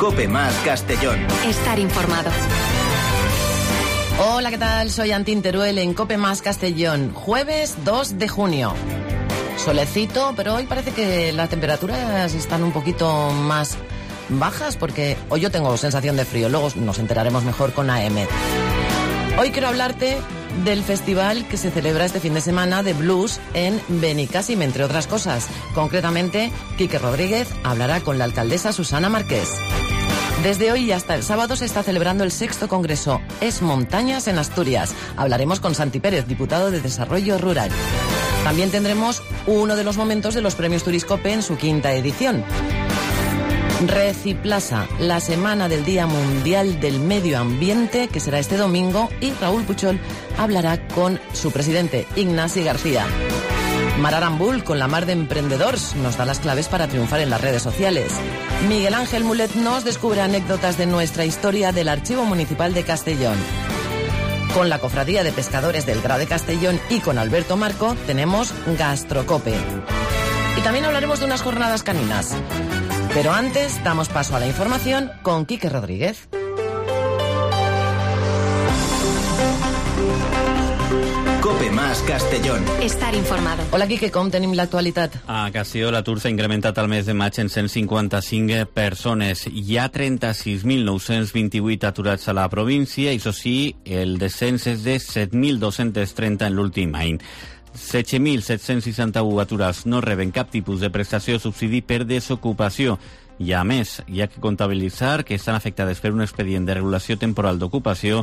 COPE Más Castellón. Estar informado. Hola, ¿qué tal? Soy Antín Teruel en COPE Más Castellón. Jueves 2 de junio. Solecito, pero hoy parece que las temperaturas están un poquito más bajas porque hoy yo tengo sensación de frío. Luego nos enteraremos mejor con AM. Hoy quiero hablarte del festival que se celebra este fin de semana de blues en Benicàssim, entre otras cosas. Concretamente, Quique Rodríguez hablará con la alcaldesa Susana Marqués. Desde hoy y hasta el sábado se está celebrando el 6º Congreso Es Montañas en Asturias. Hablaremos con Santi Pérez, diputado de Desarrollo Rural. También tendremos uno de los momentos de los premios Turiscope en su 5ª edición. Reciplaza, la semana del Día Mundial del Medio Ambiente, que será este domingo, y Raúl Puchol hablará con su presidente, Ignasi García. Mar Arambul, con la Mar de Emprendedors, nos da las claves para triunfar en las redes sociales. Miguel Ángel Mulet nos descubre anécdotas de nuestra historia del Archivo Municipal de Castellón. Con la Cofradía de Pescadores del Grao de Castellón y con Alberto Marco tenemos Gastrocope. Y también hablaremos de unas jornadas caninas. Pero antes damos paso a la información con Quique Rodríguez. COPE Más Castellón. Estar informado. Hola, Quique, com tenim l'actualitat? A Castelló l'atur s'ha incrementat al mes de maig en 155 persones. Hi ha 36.928 aturats a la província i, això sí, el descens és de 7.230 en l'últim any. 16.761 aturats no reben cap tipus de prestació o subsidi per desocupació. I, a més, hi ha que comptabilitzar que estan afectades per un expedient de regulació temporal d'ocupació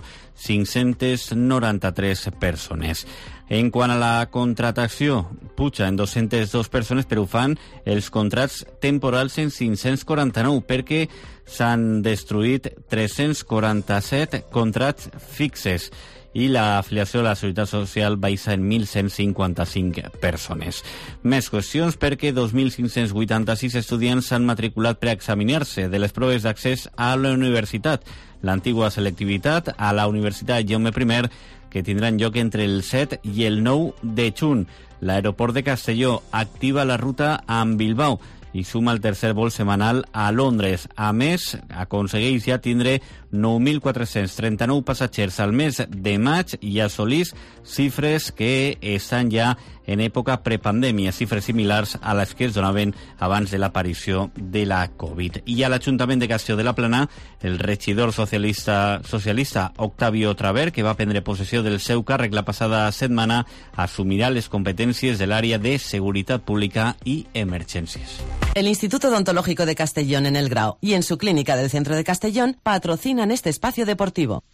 593 persones. En quant a la contractació, puja en 202 persones, però ho fan els contrats temporals en 549, perquè s'han destruït 347 contrats fixes i l'afiliació a la Seguretat Social baixa en 1.155 persones. Més qüestions perquè 2.586 estudiants s'han matriculat per examinar-se de les proves d'accés a la universitat. L'antigua selectivitat a la Universitat Jaume I, que tindran lloc entre el 7 i el 9 de juny. L'aeroport de Castelló activa la ruta amb Bilbao i suma el tercer vol setmanal a Londres. A més, aconsegueix ja tindre 9.439 passatgers al mes de maig i assolís xifres que estan ja en època prepandèmia, xifres similars a les que es donaven abans de l'aparició de la Covid. I a l'Ajuntament de Castelló de la Plana, el regidor socialista Octavio Traver, que va prendre possessió del seu càrrec la passada setmana, assumirà les competències de l'àrea de seguretat pública i emergències. El Instituto Odontológico de Castellón en el Grao y en su clínica del centro de Castellón patrocinan este espacio deportivo.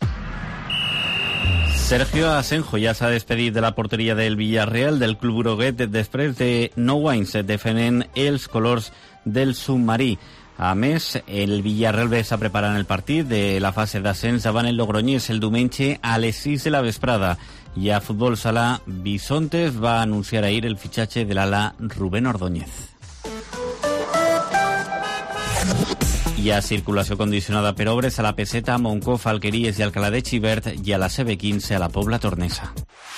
Sergio Asenjo ja s'ha despedit de la porteria del Villarreal del Club Groguet després de 9 anys defendent els colors del submarí. A més, el Villarreal està preparant el partit de la fase d'ascens davant el Logroñés el diumenge a les 6 de la vesprada. I a futbol sala, Bisontes va anunciar ahir el fitxatge de l'ala Rubén Ordóñez. Hi ha circulació condicionada per obres a la Peseta, a Montcó, Alqueries i Alcalà de Xivert i a la CB15 a la Pobla Tornesa.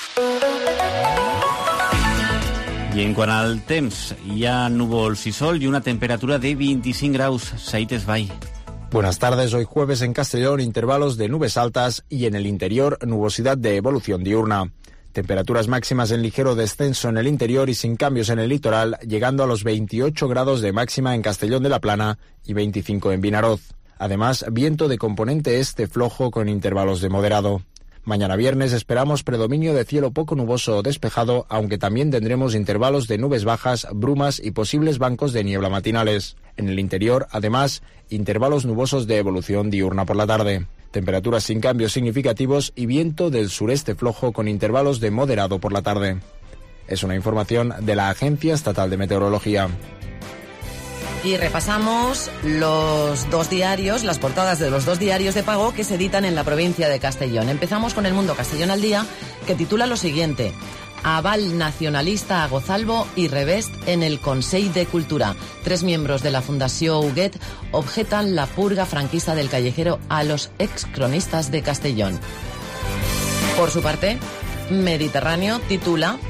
I en quant al temps, hi ha núvols i sol i una temperatura de 25 graus. Said Esbai. Buenas tardes. Hoy jueves en Castellón, intervalos de nubes altas y en el interior nubosidad de evolución diurna. Temperaturas máximas en ligero descenso en el interior y sin cambios en el litoral, llegando a los 28 grados de máxima en Castellón de la Plana y 25 en Vinaroz. Además, viento de componente este flojo con intervalos de moderado. Mañana viernes esperamos predominio de cielo poco nuboso o despejado, aunque también tendremos intervalos de nubes bajas, brumas y posibles bancos de niebla matinales. En el interior, además, intervalos nubosos de evolución diurna por la tarde. Temperaturas sin cambios significativos y viento del sureste flojo con intervalos de moderado por la tarde. Es una información de la Agencia Estatal de Meteorología. Y repasamos los dos diarios, las portadas de los dos diarios de pago que se editan en la provincia de Castellón. Empezamos con El Mundo Castellón al Día, que titula lo siguiente: Aval nacionalista a Gozalbo y Revest en el Consell de Cultura. 3 miembros de la Fundació Huguet objetan la purga franquista del callejero a los excronistas de Castellón. Por su parte, Mediterráneo titula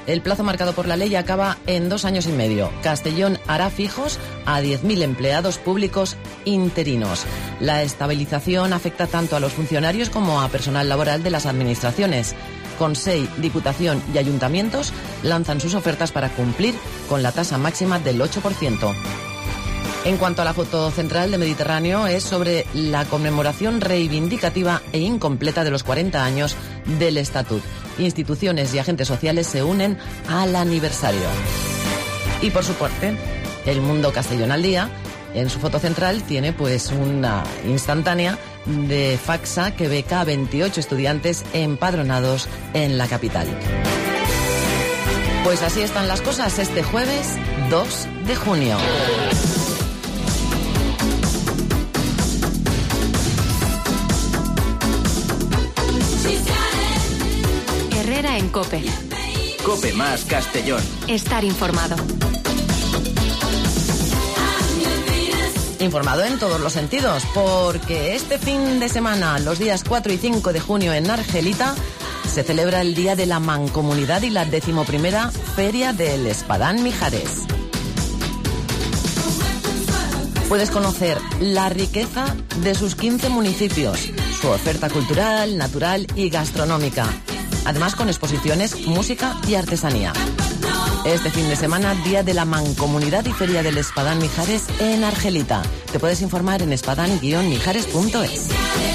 El plazo marcado por la ley acaba en 2 años y medio. Castellón hará fijos a 10.000 empleados públicos interinos. La estabilización afecta tanto a los funcionarios como a personal laboral de las administraciones. Consell, Diputación y Ayuntamientos lanzan sus ofertas para cumplir con la tasa máxima del 8%. En cuanto a la foto central de Mediterráneo, es sobre la conmemoración reivindicativa e incompleta de los 40 años del Estatut. Instituciones y agentes sociales se unen al aniversario. Y por su parte, El Mundo Castellón al Día, en su foto central, tiene pues una instantánea de Faxa que beca a 28 estudiantes empadronados en la capital. Pues así están las cosas este jueves 2 de junio. Herrera en COPE. Cope más Castellón. Estar informado. Informado en todos los sentidos, porque este fin de semana, los días 4 y 5 de junio en Argelita, se celebra el Día de la Mancomunidad y la 11ª Feria del Espadán Mijares. Puedes conocer la riqueza de sus 15 municipios, su oferta cultural, natural y gastronómica, además con exposiciones, música y artesanía. Este fin de semana, Día de la Mancomunidad y Feria del Espadán Mijares en Argelita. Te puedes informar en espadán-mijares.es.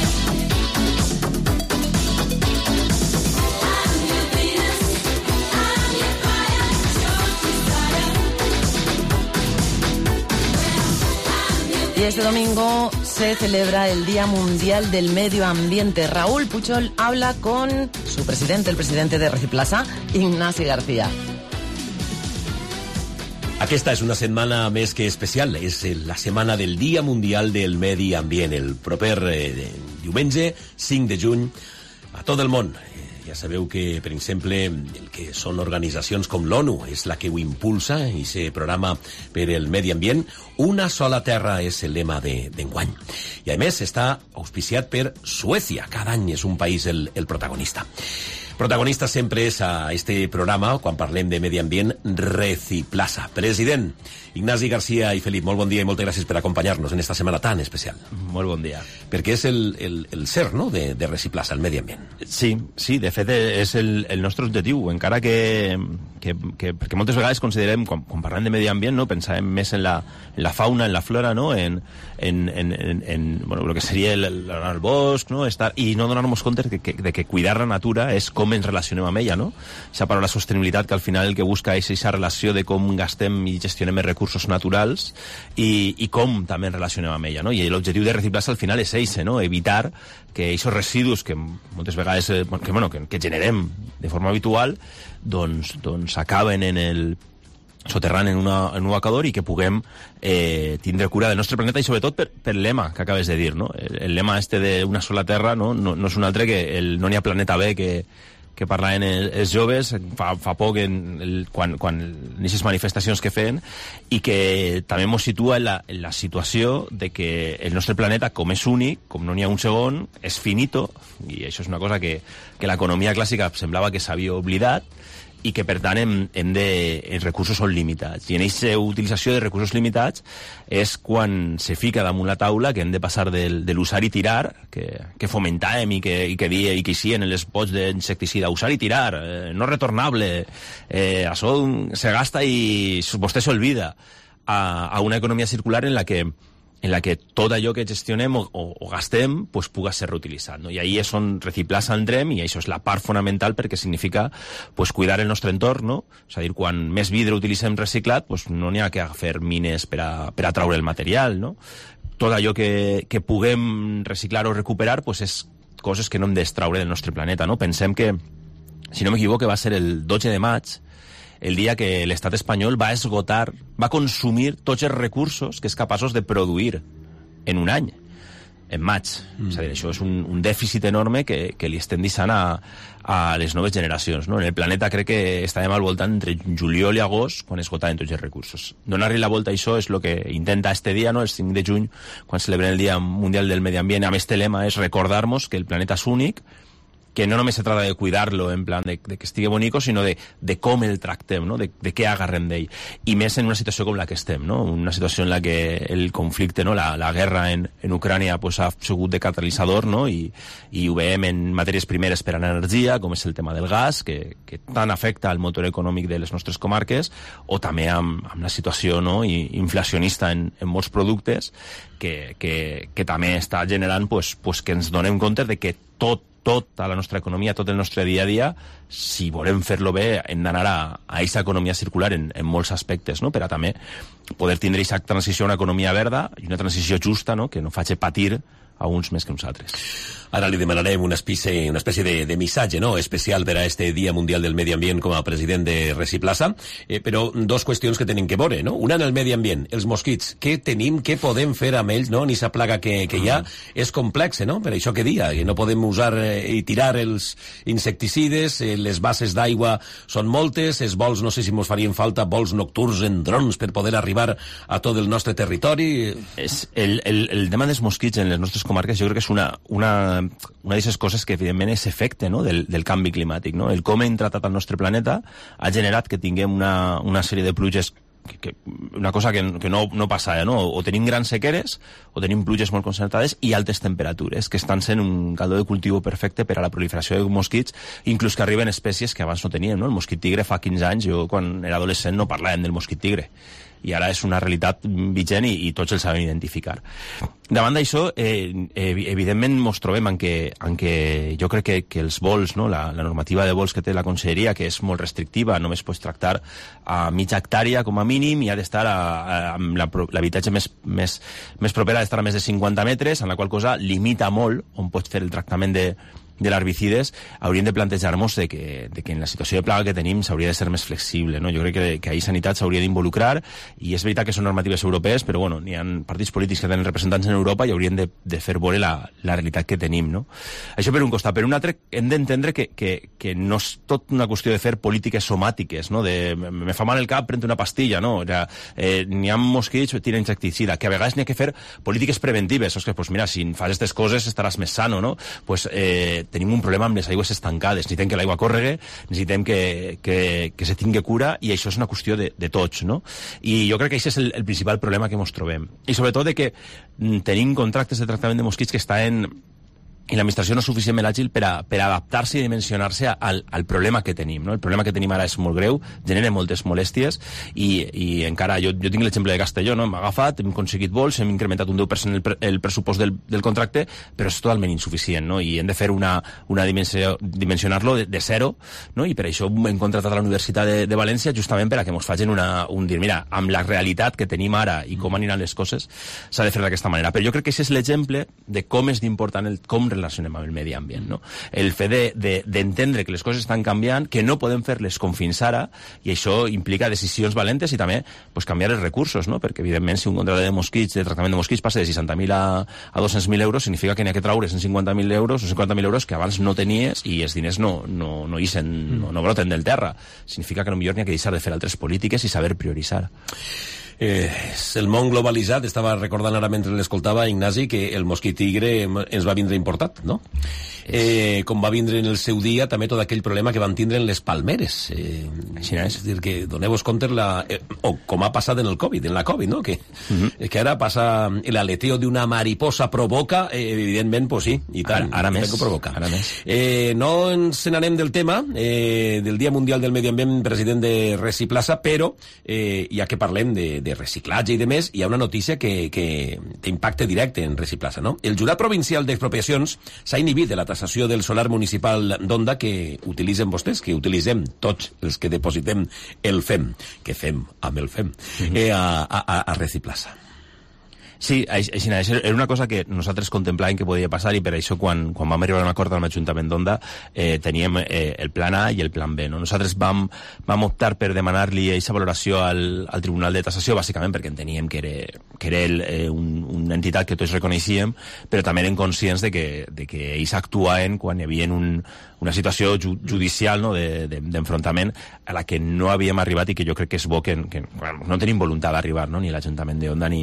Y este domingo se celebra el Día Mundial del Medio Ambiente. Raúl Puchol habla con su presidente, el presidente de Reciplasa, Ignasi García. Aquesta és una setmana més que especial. És la setmana del Dia Mundial del Medi Ambient. El proper diumenge, 5 de juny, a tot el món. Ja sabeu que, per exemple, el que són organitzacions com l'ONU és la que ho impulsa i se programa per el medi ambient. Una sola terra és el lema d'enguany. I, a més, està auspiciat per Suècia. Cada any és un país el protagonista. Protagonista sempre és a este programa, quan parlem de medi ambient, Reciplasa. President, Ignasi García i Felip, molt bon dia i moltes gràcies per acompanyar-nos en esta setmana tan especial. Molt bon dia. Perquè és el ser, no?, de Reciplasa, el medi ambient. Sí, de fet és el nostre objectiu, encara que perquè moltes vegades considerem, quan parlem de medi ambient, no, pensàvem més en la fauna, en la flora, no?, en bueno, lo que seria el bosc, no?, i no donar-nos compte de que cuidar la natura és com ens relacionem amb ella, no? Aquesta paraula sostenibilitat que al final el que busca és aquesta relació de com gastem i gestionem els recursos naturals i com també ens relacionem amb ella, no? I l'objectiu de Reciplasa al final és eixe, no? Evitar que aquests residus que moltes vegades que generem de forma habitual doncs acaben en el soterrant en un abocador i que puguem tindre cura del nostre planeta i sobretot per el lema que acabes de dir, no? El lema este d'una sola terra no és un altre que el no n'hi ha planeta B que parlaven els joves fa poc quan aquestes manifestacions que feien i que també ens situa en la situació de que el nostre planeta, com és únic, com no n'hi ha un segon, és finito, i això és una cosa que l'economia clàssica semblava que s'havia oblidat, i que, per tant, els recursos són limitats. I en aquesta utilització de recursos limitats és quan se fica damunt la taula que hem de passar de l'usar i tirar, que fomentàvem i que hicien en les pots d'insecticida, usar i tirar, no retornable, això se gasta i vostè s'olvida, a una economia circular en la que tot allò que gestionem o gastem pues, puga ser reutilitzat. No? I ahí és on Reciplasa entrem i això és la part fonamental perquè significa pues, cuidar el nostre entorn. No? És a dir, quan més vidre utilitzem reciclat, pues, no n'hi ha que fer mines per a traure el material. No? Tot allò que puguem reciclar o recuperar pues, és coses que no hem d'extraure del nostre planeta. No? Pensem que, si no m'equivoco, va ser el 12 de maig el dia que l'estat espanyol va esgotar, va consumir tots els recursos que és capaços de produir en un any, en maig. És a dir, això és un dèficit enorme que li estem deixant a les noves generacions. No? En el planeta crec que estàvem al voltant entre juliol i agost quan esgotaven tots els recursos. Donar-li la volta a això és el que intenta este dia, no? El 5 de juny, quan celebrem el Dia Mundial del Medi Ambient. A més, este lema és recordar-nos que el planeta és únic, que no només se trata de cuidar-lo en plan de que estigui bonico, sinó de com el tractem, no? de què agarrem d'ell. I més en una situació com la que estem, no? Una situació en la que el conflicte, no? la guerra en Ucrània pues, ha sigut de catalitzador, no? I ho veiem en matèries primeres per a l'energia, com és el tema del gas, que tant afecta el motor econòmic de les nostres comarques, o també amb la situació, no? Inflacionista en molts productes, que també està generant pues, que ens donem compte de que tota la nostra economia, tot el nostre dia a dia, si volem fer-lo bé, hem d'anar a aquesta economia circular en molts aspectes, no? Per a també poder tindre aquesta transició a una economia verda i una transició justa, no? Que no faci patir a uns més que uns altres. Ara li demanarem una espècie de missatge, no?, especial per a este Dia Mundial del Medi Ambient com a president de Reciplaça, però dos qüestions que tenim que veure, no? Una en el medi ambient, els mosquits. Què tenim, què podem fer amb ells, no? Ni sa plaga que hi ha és complexa, no? Per això que dia, que no podem usar i tirar els insecticides, les bases d'aigua són moltes, els vols, no sé si ens farien falta vols nocturns en drons per poder arribar a tot el nostre territori. El tema dels mosquits en les nostres comarques jo crec que és una d'aquestes coses que evidentment és efecte, no? del canvi climàtic, no? El com hem tratat el nostre planeta ha generat que tinguem una sèrie de pluges una cosa que no passava, no? O tenim grans sequeres o tenim pluges molt concentrades i altes temperatures que estan sent un caldo de cultiu perfecte per a la proliferació de mosquits, inclús que arriben espècies que abans no teníem, no? El mosquit tigre fa 15 anys, jo quan era adolescent no parlàvem del mosquit tigre, i ara és una realitat vigent i tots el sabem identificar. Davant d'això, evidentment ens trobem en què jo crec que els vols, no? la normativa de vols que té la Conselleria, que és molt restrictiva, només pots tractar a mitja hectàrea com a mínim i ha d'estar amb l'habitatge més proper ha d'estar a més de 50 metres, en la qual cosa limita molt on pots fer el tractament de l'herbicides. Hauríem de plantejar-nos de que en la situació de plaga que tenim s'hauria de ser més flexible, no? Jo crec que ahir Sanitat s'hauria d'involucrar, i és veritat que són normatives europees, però bueno, n'hi ha partits polítics que tenen representants en Europa i haurien de fer veure la realitat que tenim, no? Això per un costat. Per un altre, hem d'entendre que no és tot una qüestió de fer polítiques somàtiques, no? Me fa mal el cap, pren una pastilla, no? N'hi ha mosquits, tira insecticida, que a vegades n'hi ha que fer polítiques preventives. Ostres, pues mira, si fas aquestes coses estaràs més sano, no? Pues tenim un problema amb les aigües estancades, necessitem que l'aigua córregue, necessitem que se tingui cura, i això és una qüestió de tots, no? I jo crec que això és el principal problema que ens trobem. I sobretot de que tenim contractes de tractament de mosquits que estan i l'administració no és suficientment àgil per adaptar-se i dimensionar-se al problema que tenim, no? El problema que tenim ara és molt greu, genera moltes molèsties i encara, jo tinc l'exemple de Castelló, no? Hem agafat, hem aconseguit vols, hem incrementat un 10% el pressupost del contracte, però és totalment insuficient, no? I hem de fer dimensionar-lo de zero, no? I per això hem contratat a la Universitat de València justament per a que ens facin un dir, mira, amb la realitat que tenim ara i com aniran les coses, s'ha de fer d'aquesta manera. Però jo crec que aquest és l'exemple de com és d'important com relacionem amb el medi ambient, no? El fet d'entendre que les coses estan canviant, que no podem fer-les com fins ara, i això implica decisions valentes i també pues, canviar els recursos, no? Perquè evidentment si un contracte de mosquits, de tractament de mosquits passa de 60.000 a 200.000 euros, significa que n'hi ha que traure 150.000 euros o 50.000 euros que abans no tenies i els diners no broten del terra. Significa que potser n'hi ha que deixar de fer altres polítiques i saber prioritzar. El món globalitzat, estava recordant ara mentre l'escoltava, Ignasi, que el mosquit tigre ens va vindre importat, no? Com va vindre en el seu dia també tot aquell problema que van tindre en les palmeres. Així és dir, que doneu-vos compte o com ha passat en el Covid, en la Covid, no? Que ara passa l'aleteo d'una mariposa provoca, evidentment, pues sí, i tant. Ara més. Ara més. No ens n'anem del tema del Dia Mundial del Medi Ambient, president de Reciplaça, però ja que parlem de reciclatge i de més, hi ha una notícia que té impacte directe en Reciplaça, no? El Jurat Provincial d'Expropiacions s'ha inhibit de la tasació del solar municipal d'Onda que utilitzen vostès, que utilitzem tots els que depositem el FEM, que fem amb el FEM, a Reciplaça. Sí, era una cosa que nosaltres contemplàvem que podia passar, i per això quan vam arribar a un acord amb l'Ajuntament d'Onda teníem el plan A i el plan B, no? Nosaltres vam optar per demanar-li aquesta valoració al Tribunal de Tassació, bàsicament perquè enteníem que era una entitat que tots reconeixíem, però també eren conscients de que ells actuaven quan hi havia una situació judicial, no?, d'enfrontament a la que no havíem arribat i que jo crec que és bo que bueno, no tenim voluntat d'arribar, no?, ni l'Ajuntament de Onda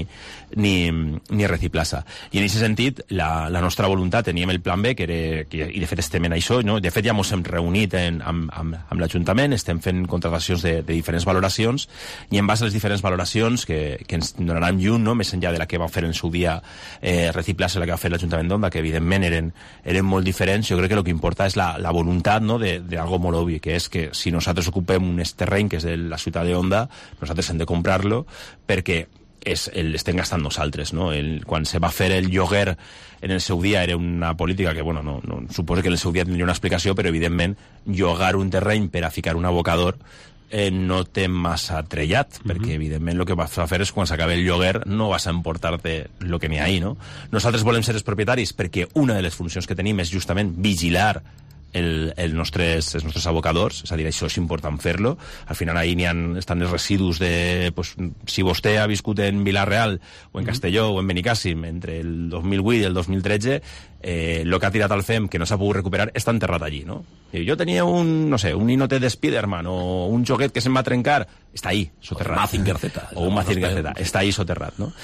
ni Reciplaza. I en aquest sentit, la nostra voluntat, teníem el plan B, i de fet estem en això, no? De fet ja ens hem reunit amb l'Ajuntament, estem fent contratacions de diferents valoracions, i en base a les diferents valoracions que ens donaran llum, no?, més enllà de la que va fer en el seu dia Reciplaza, la que va fer l'Ajuntament d'Onda, que evidentment eren molt diferents. Jo crec que el que importa és la voluntat, no?, d'algo molt obvi, que és que si nosaltres ocupem un terreny que és de la ciutat d'Onda, nosaltres hem de comprar-lo perquè l'estem gastant nosaltres, no? Quan se va fer el lloguer en el seu dia era una política que, bueno, no suposo que en el seu dia tindria una explicació, però evidentment llogar un terreny per a ficar un abocador no té massa trellat, perquè evidentment el que vas a fer és quan s'acabi el lloguer no vas a emportar-te el que n'hi ha ahí, no? Nosaltres volem ser els propietaris perquè una de les funcions que tenim és justament vigilar els nostres abocadors, és a dir, això és important fer-lo. Al final ahí estan els residus de... Pues, si vostè ha viscut en Vila-real o en Castelló o en Benicàssim entre el 2008 i el 2013, el que ha tirat al FEM que no s'ha pogut recuperar està enterrat allí, no? Jo tenia un ninotet de Spiderman o un joguet que se'm va trencar, està ahí, soterrat. O un Mazinger Z, està ahí soterrat, no?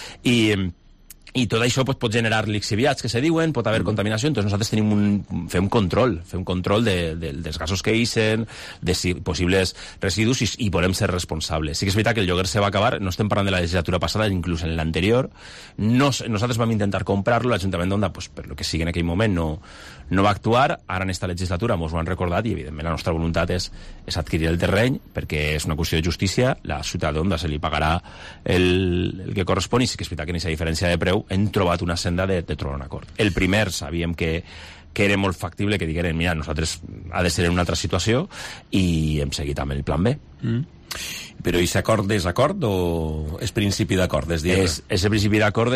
I tot això pues, pot generar lixiviats que se diuen, pot haver contaminació, entonces nosaltres fem control dels gasos que ixen, de possibles residus i volem ser responsables. Sí que és veritat que el lloguer se va acabar, no estem parlant de la legislatura passada, inclús en l'anterior, nosaltres vam intentar comprar-lo, l'Ajuntament d'Onda, pues, per lo que sigui en aquell moment, no va actuar, ara en esta legislatura mos ho han recordat i evidentment la nostra voluntat és adquirir el terreny perquè és una qüestió de justícia, la ciutat d'Onda se li pagarà el que correspon i sí que és veritat que en aquesta diferència de preu hem trobat una senda de trobar un acord. El primer sabíem que era molt factible que digueren, mira, nosaltres ha de ser en una altra situació i hem seguit amb el plan B. Però és acord desacord o és principi d'acord? És el principi d'acord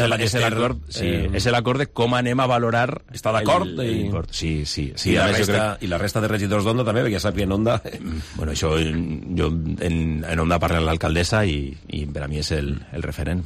és l'acord de com anem a valorar. Està d'acord? Sí. I la resta de regidors d'Onda també, perquè ja sàpien Onda. Bueno, això jo en Onda parlo amb l'alcaldessa i per a mi és el referent.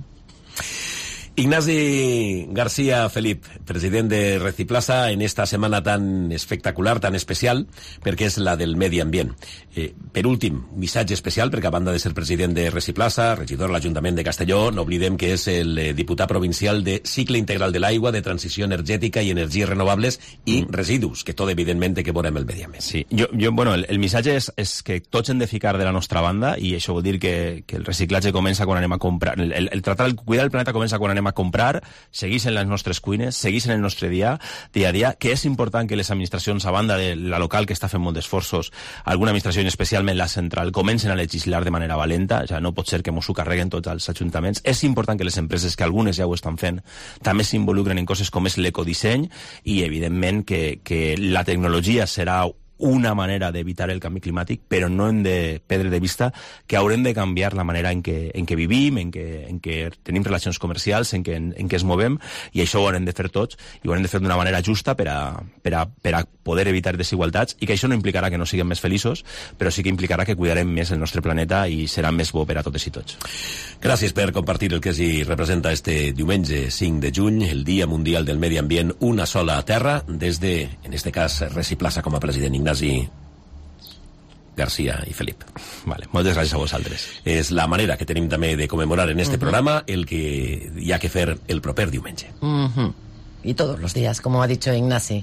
Ignasi García Felip, president de Reciplaza, en esta semana tan espectacular, tan especial, perquè és la del medi ambient. Per últim, missatge especial, perquè a banda de ser president de Reciplaza, regidor a l'Ajuntament de Castelló, no oblidem que és el diputat provincial de Cicle Integral de l'Aigua, de Transició Energètica i Energies Renovables i Residus, que tot evidentment té que veure amb el medi ambient. Sí, bueno, el missatge és que tots hem de ficar de la nostra banda i això vol dir que el reciclatge comença quan anem a comprar, el cuidar el planeta comença quan anem a comprar, seguís en les nostres cuines, seguís en el nostre dia a dia, que és important que les administracions, a banda de la local que està fent molt d'esforços, alguna administració, especialment la central, comencen a legislar de manera valenta, ja no pot ser que mos ho carreguen tots els ajuntaments. És important que les empreses, que algunes ja ho estan fent, també s'involucren en coses com és l'ecodisseny i, evidentment, que la tecnologia serà una manera d'evitar el canvi climàtic, però no hem de perdre de vista que haurem de canviar la manera en què vivim, en què tenim relacions comercials, en què es movem, i això ho haurem de fer tots, i ho haurem de fer d'una manera justa per a poder evitar desigualtats, i que això no implicarà que no siguem més feliços, però sí que implicarà que cuidarem més el nostre planeta i serà més bo per a totes i tots. Gràcies per compartir el que s'hi representa este diumenge 5 de juny, el Dia Mundial del Medi Ambient, una sola terra, des de, en este cas, Reciplaza com a president. Ignasi García i Felip. Vale, moltes gràcies a vosaltres. És la manera que tenim també de commemorar en este programa el que hi ha que fer el proper diumenge. Y todos los días, como ha dicho Ignasi.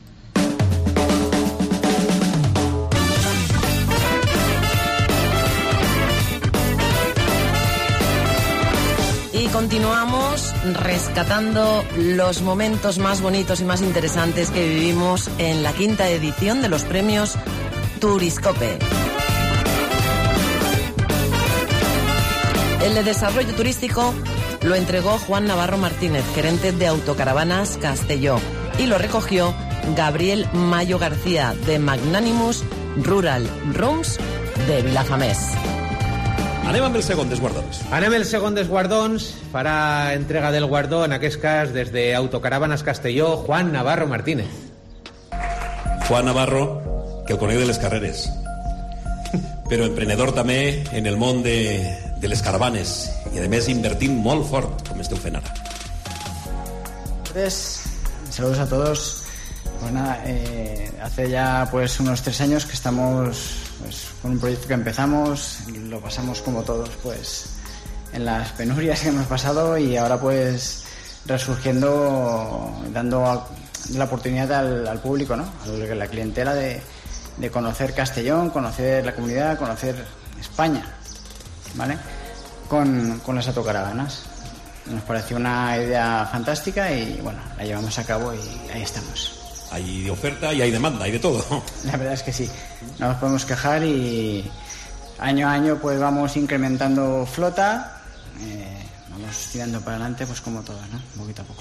Y continuamos rescatando los momentos más bonitos y más interesantes que vivimos en la 5ª edición de los premios Turiscope. El de desarrollo turístico lo entregó Juan Navarro Martínez, gerente de Autocaravanas Castelló, y lo recogió Gabriel Mayo García, de Magnanimous Rural Rooms de Vilafamés. Anem amb el segon dels guardons. Anem el segon dels guardons. Farà entrega del guardó, en aquest cas, des de Autocaravanas Castelló, Juan Navarro Martínez. Juan Navarro, que el conec de les carreres, però emprenedor també en el món de les caravanes i, a més, invertint molt fort, com esteu fent ara. Saludos a todos. Pues nada, hace ya pues unos 3 años que estamos pues, con un proyecto que empezamos, lo pasamos como todos pues en las penurias que hemos pasado y ahora pues resurgiendo, dando la oportunidad al público, ¿no? A la clientela de conocer Castellón, conocer la comunidad, conocer España, ¿vale? Con las autocaravanas. Nos pareció una idea fantástica y bueno, la llevamos a cabo y ahí estamos. Hay oferta y hay demanda, hay de todo. La verdad es que sí, no nos podemos quejar y año a año pues vamos incrementando flota, vamos tirando para adelante pues como todo, ¿no? Poquito a poco.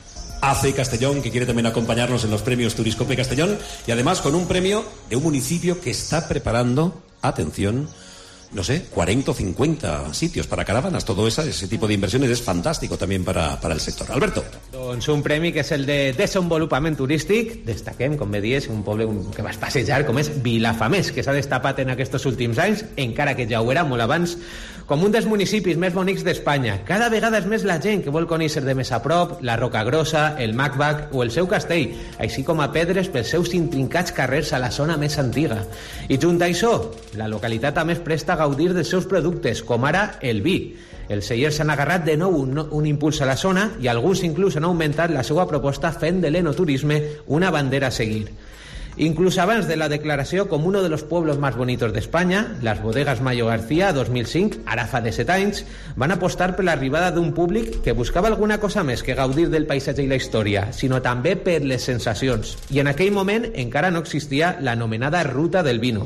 AC Castellón, que quiere también acompañarnos en los premios Turiscope Castellón y además con un premio de un municipio que está preparando, atención, no sé, 40 o 50 sitios para caravanas. Todo ese tipo de inversiones es fantástico también para el sector. Alberto. Doncs un premi que és el de desenvolupament turístic. Destaquem, com bé dies, un poble que vas passejar, com és Vilafamés, que s'ha destapat en aquests últims anys, encara que ja ho era molt abans, com un dels municipis més bonics d'Espanya. Cada vegada és més la gent que vol conèixer de més a prop la Roca Grossa, el Macbac o el seu castell, així com a pedres pels seus intrincats carrers a la zona més antiga. I junt a això, la localitat també es presta a gaudir dels seus productes, com ara el vi. Els cellers s'han agarrat de nou un impuls a la zona i alguns inclús han augmentat la seva proposta fent de l'enoturisme una bandera a seguir. Incluso abans de la declaració com uno de los pueblos más bonitos de España, las bodegas Mayo García 2005, ara fa de 7 anys, van apostar per l'arribada d'un públic que buscava alguna cosa més que gaudir del paisatge i la història, sinó també per les sensacions. I en aquell moment encara no existia l'anomenada ruta del vino.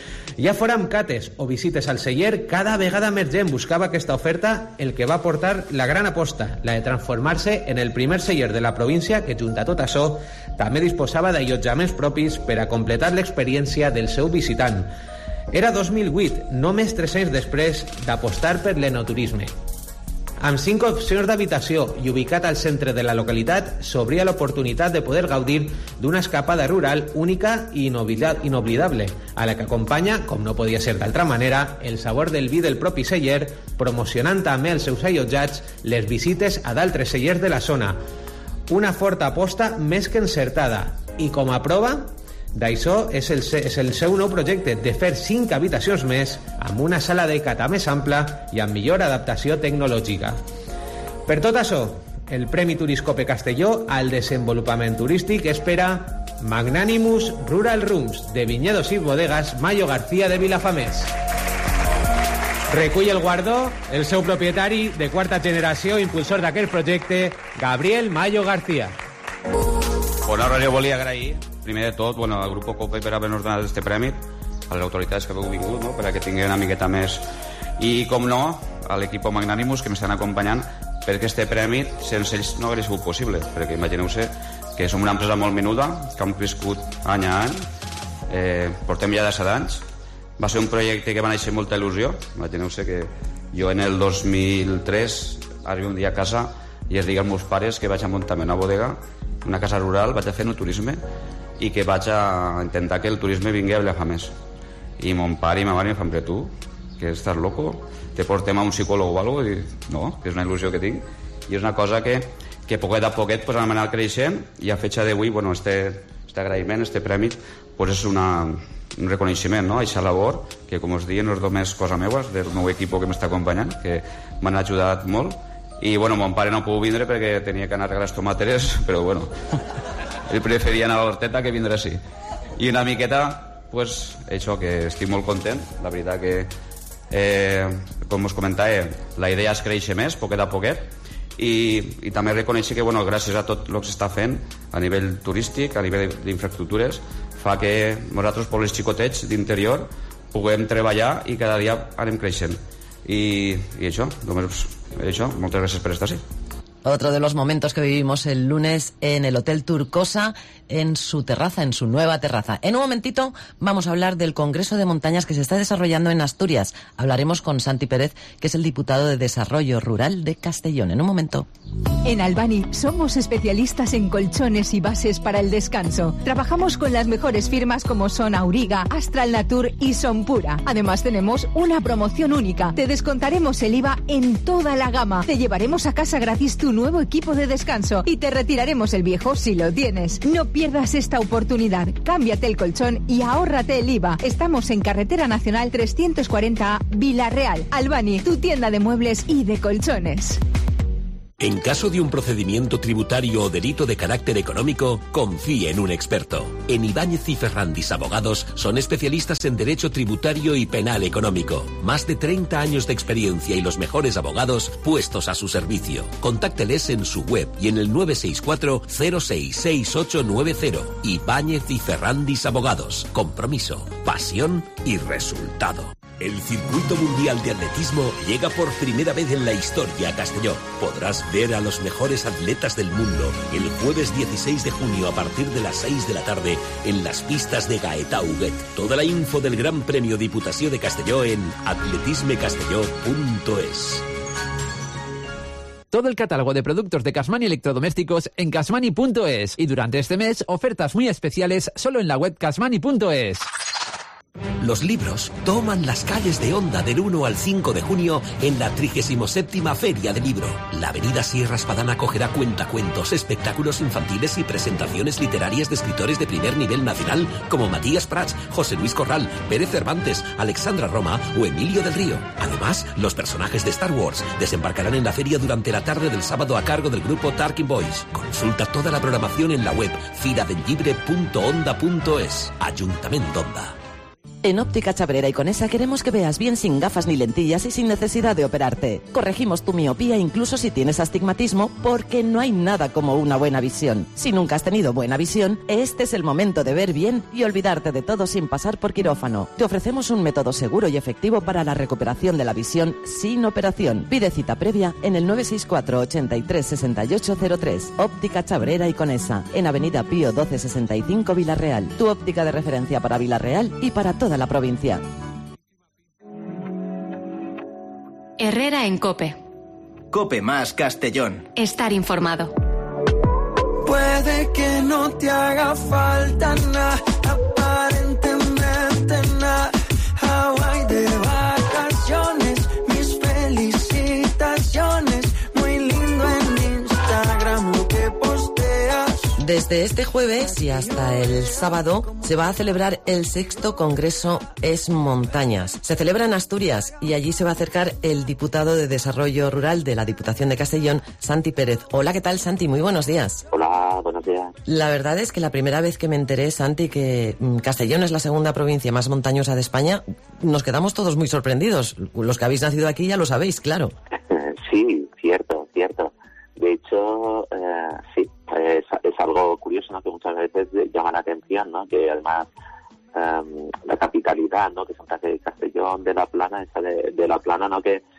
Ja fora amb cates o visites al celler, cada vegada més gent buscava aquesta oferta, el que va portar la gran aposta, la de transformar-se en el primer celler de la província que, junt a tot això, també disposava d'allotjaments propis per a completar l'experiència del seu visitant. Era 2008, només 3 anys després d'apostar per l'enoturisme. Amb 5 opcions d'habitació i ubicat al centre de la localitat, s'obria l'oportunitat de poder gaudir d'una escapada rural única i inoblidable, a la que acompanya, com no podia ser d'altra manera, el sabor del vi del propi celler, promocionant també els seus allotjats les visites a d'altres cellers de la zona. Una forta aposta més que encertada. I com a prova d'això és el seu nou projecte de fer 5 habitacions més amb una sala de cata més ampla i amb millor adaptació tecnològica. Per tot això, el Premi Turiscope Castelló al desenvolupament turístic és per a Magnanimous Rural Rooms de Viñedos i Bodegas Mayo García de Vilafamés. Recull el guardó el seu propietari de 4ª generació, impulsor d'aquest projecte, Gabriel Mayo García. Bueno, ara jo volia agrair, primer de tot, al grup Cope per haver-nos donat aquest premi, a les autoritats que heu vingut, no?, per a que tinguin una miqueta més. I, com no, a l'equip Magnanimous, que m'estan acompanyant, perquè este premi, sense ells no hauria sigut possible, perquè imagineu-se que som una empresa molt menuda, que hem crescut any a any, portem ja de 7 anys, va ser un projecte que va néixer molta il·lusió, imagineu-se que jo en el 2003 arribo un dia a casa i es digui als meus pares que vaig a muntar una bodega, una casa rural, vaig a fer turisme i que vaig a intentar que el turisme vingui a Vilafamés. I mon pare i ma mare em fan, però tu, que estàs loco, te portem a un psicòleg o alguna cosa? I no, que és una il·lusió que tinc i és una cosa que poquet a poquet pues, hem anat creixent i a fetge d'avui, este agraïment, este premi, pues és un reconeixement, no?, a aquesta labor, que com us dic no és només cosa meva, és del meu equip que m'està acompanyant, que m'han ajudat molt. I, mon pare no puc vindre perquè tenia que anar a regar les tomateres, però, ell preferia anar a l'horteta que vindre així. I una miqueta, pues, això, que estic molt content, la veritat que, com us comentava, la idea és créixer més, poquet a poquet, i també reconèixer que, gràcies a tot el que s'està fent a nivell turístic, a nivell d'infraestructures, fa que nosaltres, pobles xicotets d'interior, puguem treballar i cada dia anem creixent. I això, només això, moltes gràcies per estar així. Otro de los momentos que vivimos el lunes en el Hotel Turcosa, en su terraza, en su nueva terraza. En un momentito vamos a hablar del Congreso de Montañas que se está desarrollando en Asturias. Hablaremos con Santi Pérez, que es el diputado de Desarrollo Rural de Castellón. En un momento. En Albany somos especialistas en colchones y bases para el descanso. Trabajamos con las mejores firmas como son Auriga, Astral Natur y Sonpura. Además tenemos una promoción única. Te descontaremos el IVA en toda la gama. Te llevaremos a casa gratis tu nuevo equipo de descanso y te retiraremos el viejo si lo tienes. No pierdas esta oportunidad. Cámbiate el colchón y ahórrate el IVA. Estamos en Carretera Nacional 340A, Vila-real. Albani, tu tienda de muebles y de colchones. En caso de un procedimiento tributario o delito de carácter económico, confíe en un experto. En Ibáñez y Ferrandis Abogados son especialistas en derecho tributario y penal económico. Más de 30 años de experiencia y los mejores abogados puestos a su servicio. Contácteles en su web y en el 964 066890. Ibáñez y Ferrandis Abogados. Compromiso, pasión y resultado. El Circuito Mundial de Atletismo llega por primera vez en la historia a Castellón. Podrás ver a los mejores atletas del mundo el jueves 16 de junio a partir de las 6 de la tarde en las pistas de Gaetà Huguet. Toda la info del Gran Premio Diputació de Castelló en atletismecastelló.es. Todo el catálogo de productos de Casmani Electrodomésticos en casmani.es y durante este mes ofertas muy especiales solo en la web casmani.es. Los libros toman las calles de Onda del 1 al 5 de junio en la 37ª Feria del Libro. La avenida Sierra Espadana acogerá cuentacuentos, espectáculos infantiles y presentaciones literarias de escritores de primer nivel nacional como Matías Prats, José Luis Corral, Pérez Cervantes, Alexandra Roma o Emilio del Río. Además, los personajes de Star Wars desembarcarán en la feria durante la tarde del sábado a cargo del grupo Tarkin Boys. Consulta toda la programación en la web firadellibre.onda.es. Ayuntamiento Onda. En Óptica Chabrera y Conesa queremos que veas bien sin gafas ni lentillas y sin necesidad de operarte. Corregimos tu miopía incluso si tienes astigmatismo, porque no hay nada como una buena visión. Si nunca has tenido buena visión, este es el momento de ver bien y olvidarte de todo sin pasar por quirófano. Te ofrecemos un método seguro y efectivo para la recuperación de la visión sin operación. Pide cita previa en el 964 83 6803. Óptica Chabrera y Conesa, en Avenida Pío 1265 Vila-real. Tu óptica de referencia para Vila-real y para toda la provincia. Herrera en COPE. COPE más Castellón. Estar informado. Puede que no te haga falta nada, aparentemente nada. Hawaii de vacaciones, mis felicitaciones. Muy lindo en Instagram lo que posteas. Desde este jueves y hasta el sábado se va a celebrar el 6º Congreso Es Montañas. Se celebra en Asturias y allí se va a acercar el diputado de Desarrollo Rural de la Diputación de Castellón, Santi Pérez. Hola, ¿qué tal, Santi? Muy buenos días. Hola, buenos días. La verdad es que la primera vez que me enteré, Santi, que Castellón es la segunda provincia más montañosa de España, nos quedamos todos muy sorprendidos. Los que habéis nacido aquí ya lo sabéis, claro. Sí, cierto. De hecho, sí, es algo curioso, ¿no? Que muchas veces llama la atención, ¿no? Que además la capitalidad, ¿no? Que se trata de Castellón, de La Plana, esa de La Plana, ¿no? Que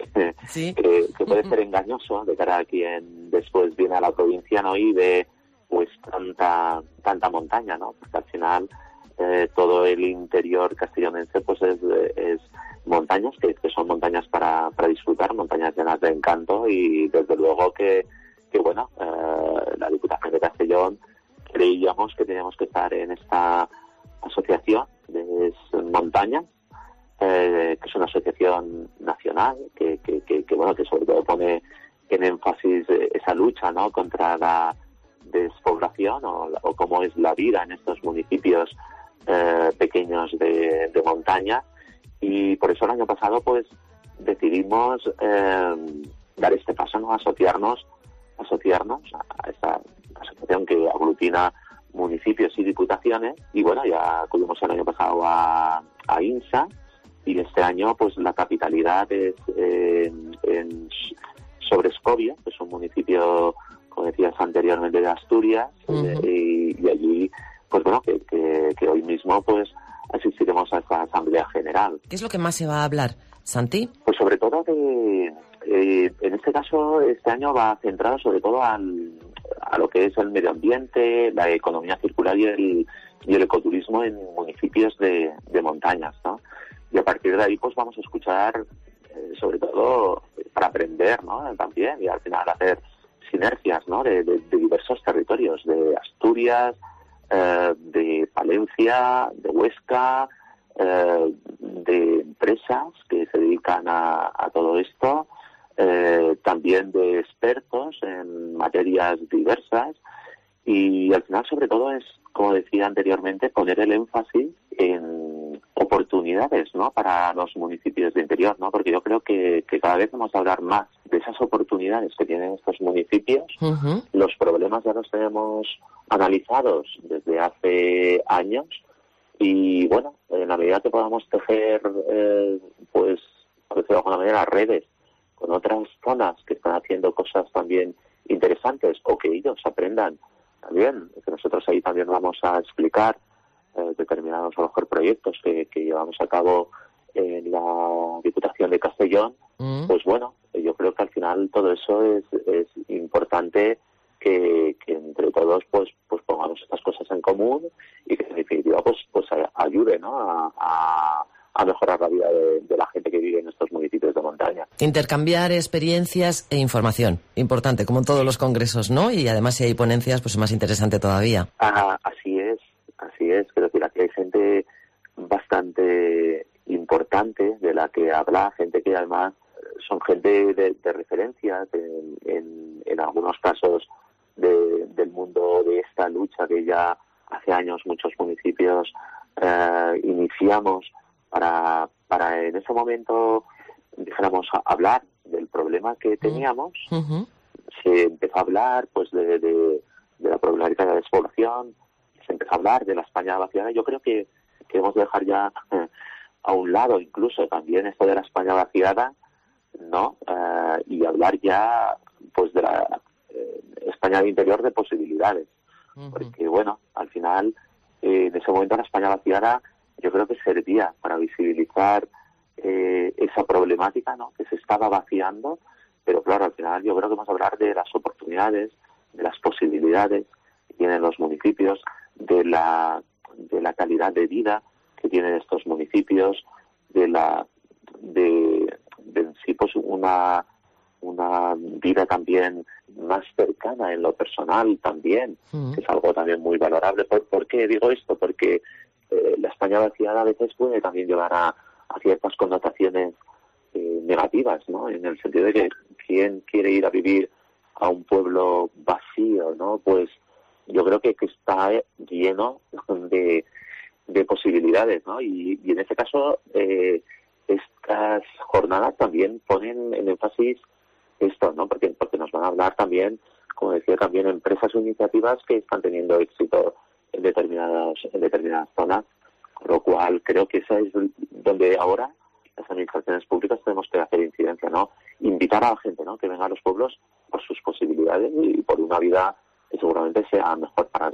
puede ser engañoso de cara a quien después viene a la provincia, ¿no? Y ve pues tanta montaña, ¿no? Porque al final todo el interior castellonense pues es montañas que son montañas para disfrutar, montañas llenas de encanto, y desde luego que bueno, la Diputación de Castellón creíamos que teníamos que estar en esta asociación de montañas, que es una asociación nacional que bueno, que sobre todo pone en énfasis esa lucha, ¿no? Contra la despoblación o cómo es la vida en estos municipios pequeños de montaña. Y por eso el año pasado pues decidimos dar este paso, ¿no? Asociarnos a esta asociación que aglutina municipios y diputaciones. Y bueno, ya acudimos el año pasado a INSA, y este año pues la capitalidad es en Sobrescobia, que es un municipio, como decías anteriormente, de Asturias. Y allí pues bueno, que hoy mismo pues asistiremos a esta asamblea general. ¿Qué es lo que más se va a hablar, Santi? Pues sobre todo en este caso, este año va centrado sobre todo a lo que es el medio ambiente, la economía circular y el ecoturismo en municipios de montañas, ¿no? Y a partir de ahí pues vamos a escuchar sobre todo para aprender, ¿no? También, y al final hacer sinergias, ¿no? De diversos territorios, de Asturias, de Palencia, de Huesca, de empresas que se dedican a todo esto, también también de expertos en materias diversas, y al final sobre todo es, como decía anteriormente, poner el énfasis en oportunidades, ¿no?, para los municipios de interior, ¿no?, porque yo creo que cada vez vamos a hablar más de esas oportunidades que tienen estos municipios. Los problemas ya los tenemos analizados desde hace años, y bueno, en la medida que podamos tejer, pues, por decirlo de alguna manera, redes con otras zonas que están haciendo cosas también interesantes, o que ellos aprendan también, que nosotros ahí también vamos a explicar determinados, a lo mejor, proyectos que llevamos a cabo en la Diputación de Castellón, pues bueno, yo creo que al final todo eso es importante, que entre todos pues pongamos estas cosas en común, y que en definitiva pues ayude, ¿no?, a mejorar la vida de la gente que vive en estos municipios de montaña. Intercambiar experiencias e información, importante, como en todos los congresos, ¿no? Y además, si hay ponencias, pues es más interesante todavía. Así es. Quiero decir, aquí hay gente bastante importante de la que habla, gente que además son gente de referencia en algunos casos del mundo de esta lucha que ya hace años muchos municipios iniciamos para en ese momento, dijéramos, hablar del problema que teníamos. Se empezó a hablar pues de la problemática de la despoblación, se empezó a hablar de la España vaciada. Yo creo que hemos de dejar ya a un lado incluso también esto de la España vaciada, ¿no? Y hablar ya pues de la España de interior, de posibilidades. Porque bueno, al final, en ese momento la España vaciada yo creo que servía para visibilizar esa problemática, ¿no?, que se estaba vaciando, pero claro, al final yo creo que vamos a hablar de las oportunidades, de las posibilidades que tienen los municipios, de la calidad de vida que tienen estos municipios, de sí, pues una vida también más cercana en lo personal también, que es algo también muy valorable. ¿Por qué digo esto? Porque la España vaciada a veces puede también llevar a ciertas connotaciones negativas, ¿no?, en el sentido de que quién quiere ir a vivir a un pueblo vacío, ¿no? Pues yo creo que está lleno de posibilidades, ¿no? Y en este caso estas jornadas también ponen en énfasis esto, ¿no? Porque nos van a hablar también, como decía, también empresas o iniciativas que están teniendo éxito en determinadas zonas, con lo cual creo que esa es donde ahora las administraciones públicas tenemos que hacer incidencia, ¿no? Invitar a la gente, ¿no?, que venga a los pueblos por sus posibilidades y por una vida que seguramente sea mejor para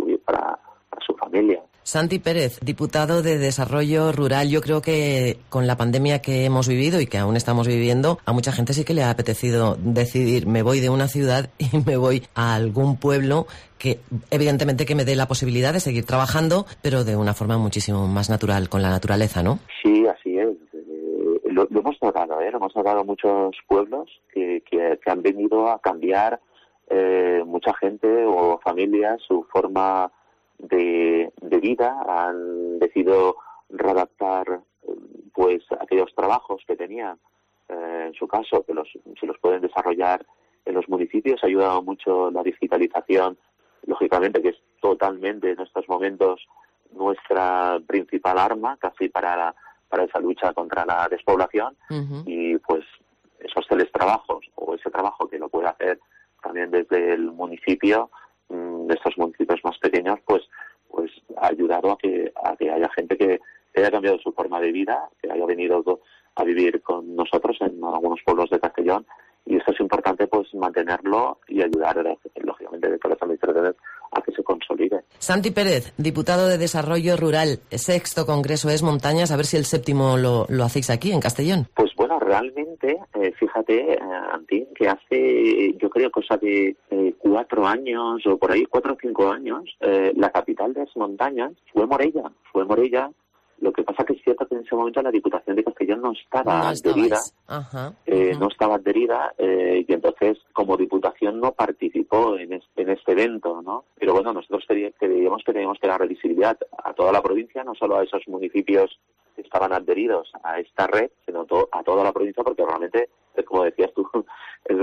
su familia. Santi Pérez, diputado de Desarrollo Rural. Yo creo que con la pandemia que hemos vivido y que aún estamos viviendo, a mucha gente sí que le ha apetecido decidir, me voy de una ciudad y me voy a algún pueblo que evidentemente que me dé la posibilidad de seguir trabajando, pero de una forma muchísimo más natural, con la naturaleza, ¿no? Sí, así es. Lo hemos notado, hemos notado muchos pueblos que han venido a cambiar mucha gente o familias su forma de vida, han decidido readaptar pues aquellos trabajos que tenían, en su caso, que si los pueden desarrollar en los municipios. Ha ayudado mucho la digitalización, lógicamente, que es totalmente en estos momentos nuestra principal arma, casi para esa lucha contra la despoblación. Y pues esos teletrabajos o ese trabajo que lo puede hacer también desde el municipio, de estos municipios más pequeños, pues ha ayudado a que haya gente que haya cambiado su forma de vida, que haya venido a vivir con nosotros en algunos pueblos de Castellón, y esto es importante, pues mantenerlo y ayudar, lógicamente, de todas las administraciones a que se consolide. Santi Pérez, diputado de Desarrollo Rural, 6º Congreso Es Montañas, a ver si el 7º lo hacéis aquí, en Castellón. Pues bueno, realmente, fíjate, Antín, que hace, yo creo, cosa de 4 años, o por ahí 4 o 5 años, la capital de Es Montañas fue Morella. Lo que pasa que es cierto que en ese momento la Diputación de Castellón no estaba adherida. No estaba adherida, y entonces como Diputación no participó en este evento, ¿no? Pero bueno, nosotros creíamos que teníamos que dar visibilidad a toda la provincia, no solo a esos municipios que estaban adheridos a esta red, sino a toda la provincia, porque realmente, como decías tú, es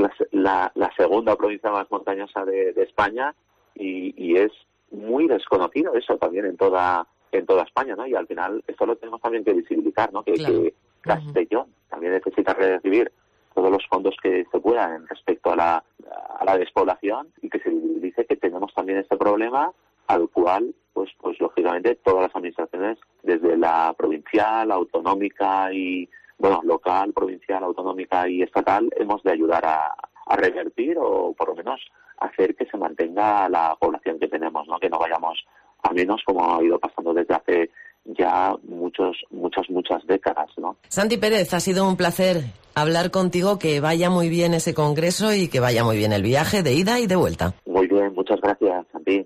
la segunda provincia más montañosa de España y es muy desconocido eso también en toda España, ¿no? Y al final esto lo tenemos también que visibilizar, ¿no? Que Castellón también necesita recibir todos los fondos que se puedan respecto a la despoblación y que se dice que tenemos también este problema al cual pues lógicamente todas las administraciones desde la provincial, autonómica y local, provincial, autonómica y estatal hemos de ayudar a revertir o por lo menos hacer que se mantenga la población que tenemos, ¿no? Que no vayamos a menos como ha ido pasando desde hace ya muchas décadas, ¿no? Santi Pérez, ha sido un placer hablar contigo, que vaya muy bien ese congreso y que vaya muy bien el viaje de ida y de vuelta. Muy bien, muchas gracias, Santi.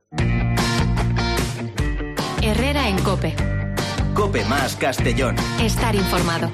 Herrera en COPE. COPE más Castellón. Estar informado.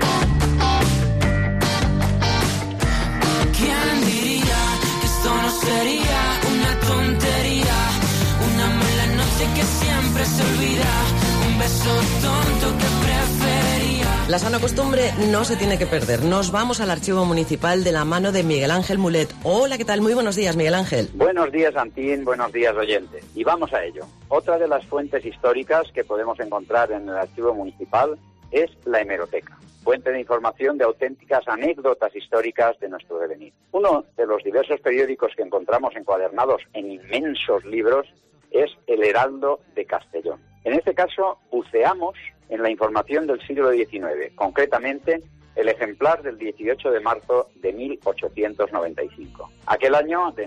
¿Quién diría que esto no sería una tontería? Una mala noche que siempre se olvida. Un beso tonto que preferiría. La sana costumbre no se tiene que perder. Nos vamos al archivo municipal de la mano de Miguel Ángel Mulet. Hola, ¿qué tal? Muy buenos días, Miguel Ángel. Buenos días, Antín. Buenos días, oyentes. Y vamos a ello. Otra de las fuentes históricas que podemos encontrar en el archivo municipal es la hemeroteca, fuente de información de auténticas anécdotas históricas de nuestro devenir. Uno de los diversos periódicos que encontramos encuadernados en inmensos libros es El Heraldo de Castellón. En este caso, buceamos en la información del siglo XIX, concretamente el ejemplar del 18 de marzo de 1895. Aquel año de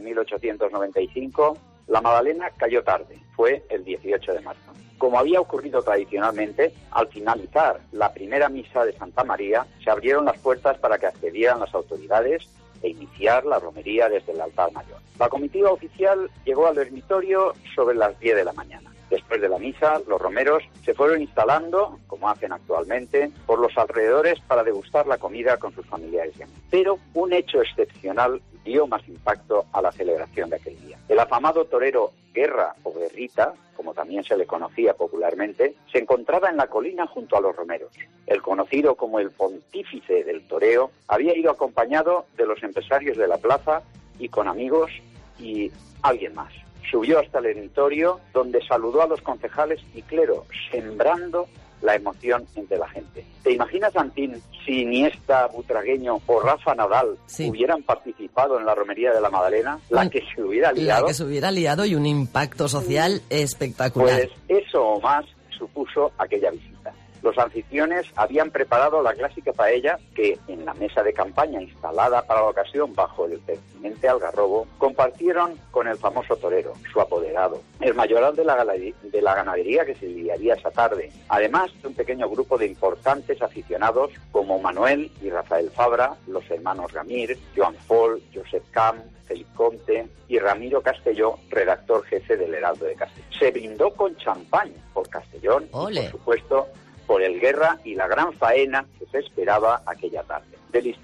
1895, la Magdalena cayó tarde, fue el 18 de marzo. Como había ocurrido tradicionalmente, al finalizar la primera misa de Santa María, se abrieron las puertas para que accedieran las autoridades e iniciar la romería desde el altar mayor. La comitiva oficial llegó al ermitorio sobre las 10 de la mañana. Después de la misa, los romeros se fueron instalando, como hacen actualmente, por los alrededores para degustar la comida con sus familiares y amigos. Pero un hecho excepcional dio más impacto a la celebración de aquel día. El afamado torero Guerra o Guerrita, como también se le conocía popularmente, se encontraba en la colina junto a los romeros. El conocido como el pontífice del toreo había ido acompañado de los empresarios de la plaza y con amigos y alguien más. Subió hasta el ermitorio, donde saludó a los concejales y clero, sembrando la emoción entre la gente. ¿Te imaginas, Antín, si Iniesta, Butragueño o Rafa Nadal hubieran participado en la romería de la Magdalena? La que se hubiera liado. La que se hubiera liado y un impacto social espectacular. Pues eso o más supuso aquella visita. Los anfitriones habían preparado la clásica paella que, en la mesa de campaña instalada para la ocasión bajo el pertinente algarrobo, compartieron con el famoso torero, su apoderado, el mayoral de la ganadería que se lidiaría esa tarde, además de un pequeño grupo de importantes aficionados como Manuel y Rafael Fabra, los hermanos Gamir, Joan Paul, Josep Camp, Felipe Conte y Ramiro Castelló, redactor jefe del Heraldo de Castellón. Se brindó con champán por Castellón y, por supuesto, por el Guerra y la gran faena que se esperaba aquella tarde.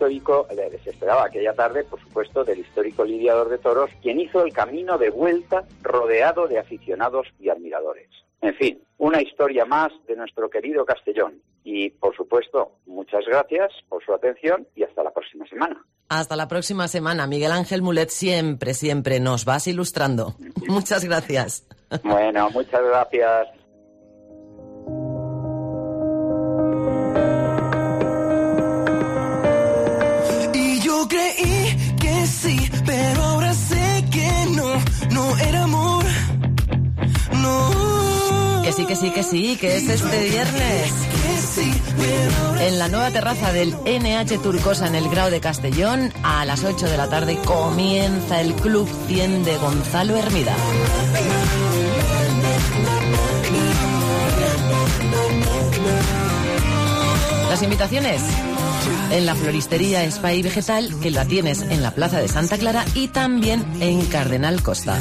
Se esperaba aquella tarde, por supuesto, del histórico lidiador de toros, quien hizo el camino de vuelta rodeado de aficionados y admiradores. En fin, una historia más de nuestro querido Castellón. Y, por supuesto, muchas gracias por su atención y hasta la próxima semana. Hasta la próxima semana. Miguel Ángel Mulet, siempre nos vas ilustrando. Muchas gracias. Bueno, muchas gracias. Yo creí que sí, pero ahora sé que no era amor, no. Que sí, que es este viernes. En la nueva terraza del NH Turcosa en el Grao de Castellón, a las 8 de la tarde comienza el Club 100 de Gonzalo Hermida. Las invitaciones en la floristería Spa y Vegetal, que la tienes en la Plaza de Santa Clara y también en Cardenal Costa.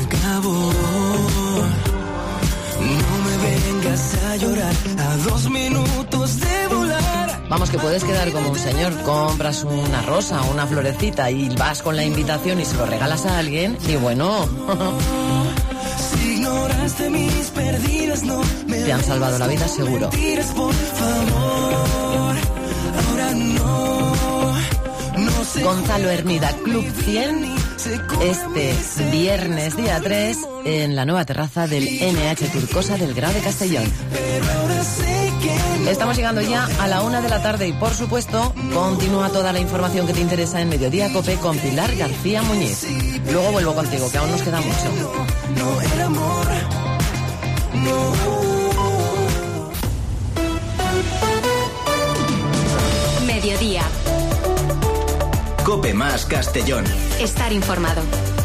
No me vengas a llorar a 2 minutos de volar. Vamos, que puedes quedar como un señor, compras una rosa o una florecita y vas con la invitación y se lo regalas a alguien y bueno... Si ignoraste mis perdidas, no me te han salvado la vida seguro. Por favor, ahora Gonzalo Hermida, Club 100, este viernes día 3 en la nueva terraza del NH Turcosa del Grao de Castellón. Estamos llegando ya a la 1 de la tarde y, por supuesto, continúa toda la información que te interesa en Mediodía Cope con Pilar García Muñiz. Luego vuelvo contigo, que aún nos queda mucho. No, el amor, no. Mediodía. Cope más Castellón. Estar informado.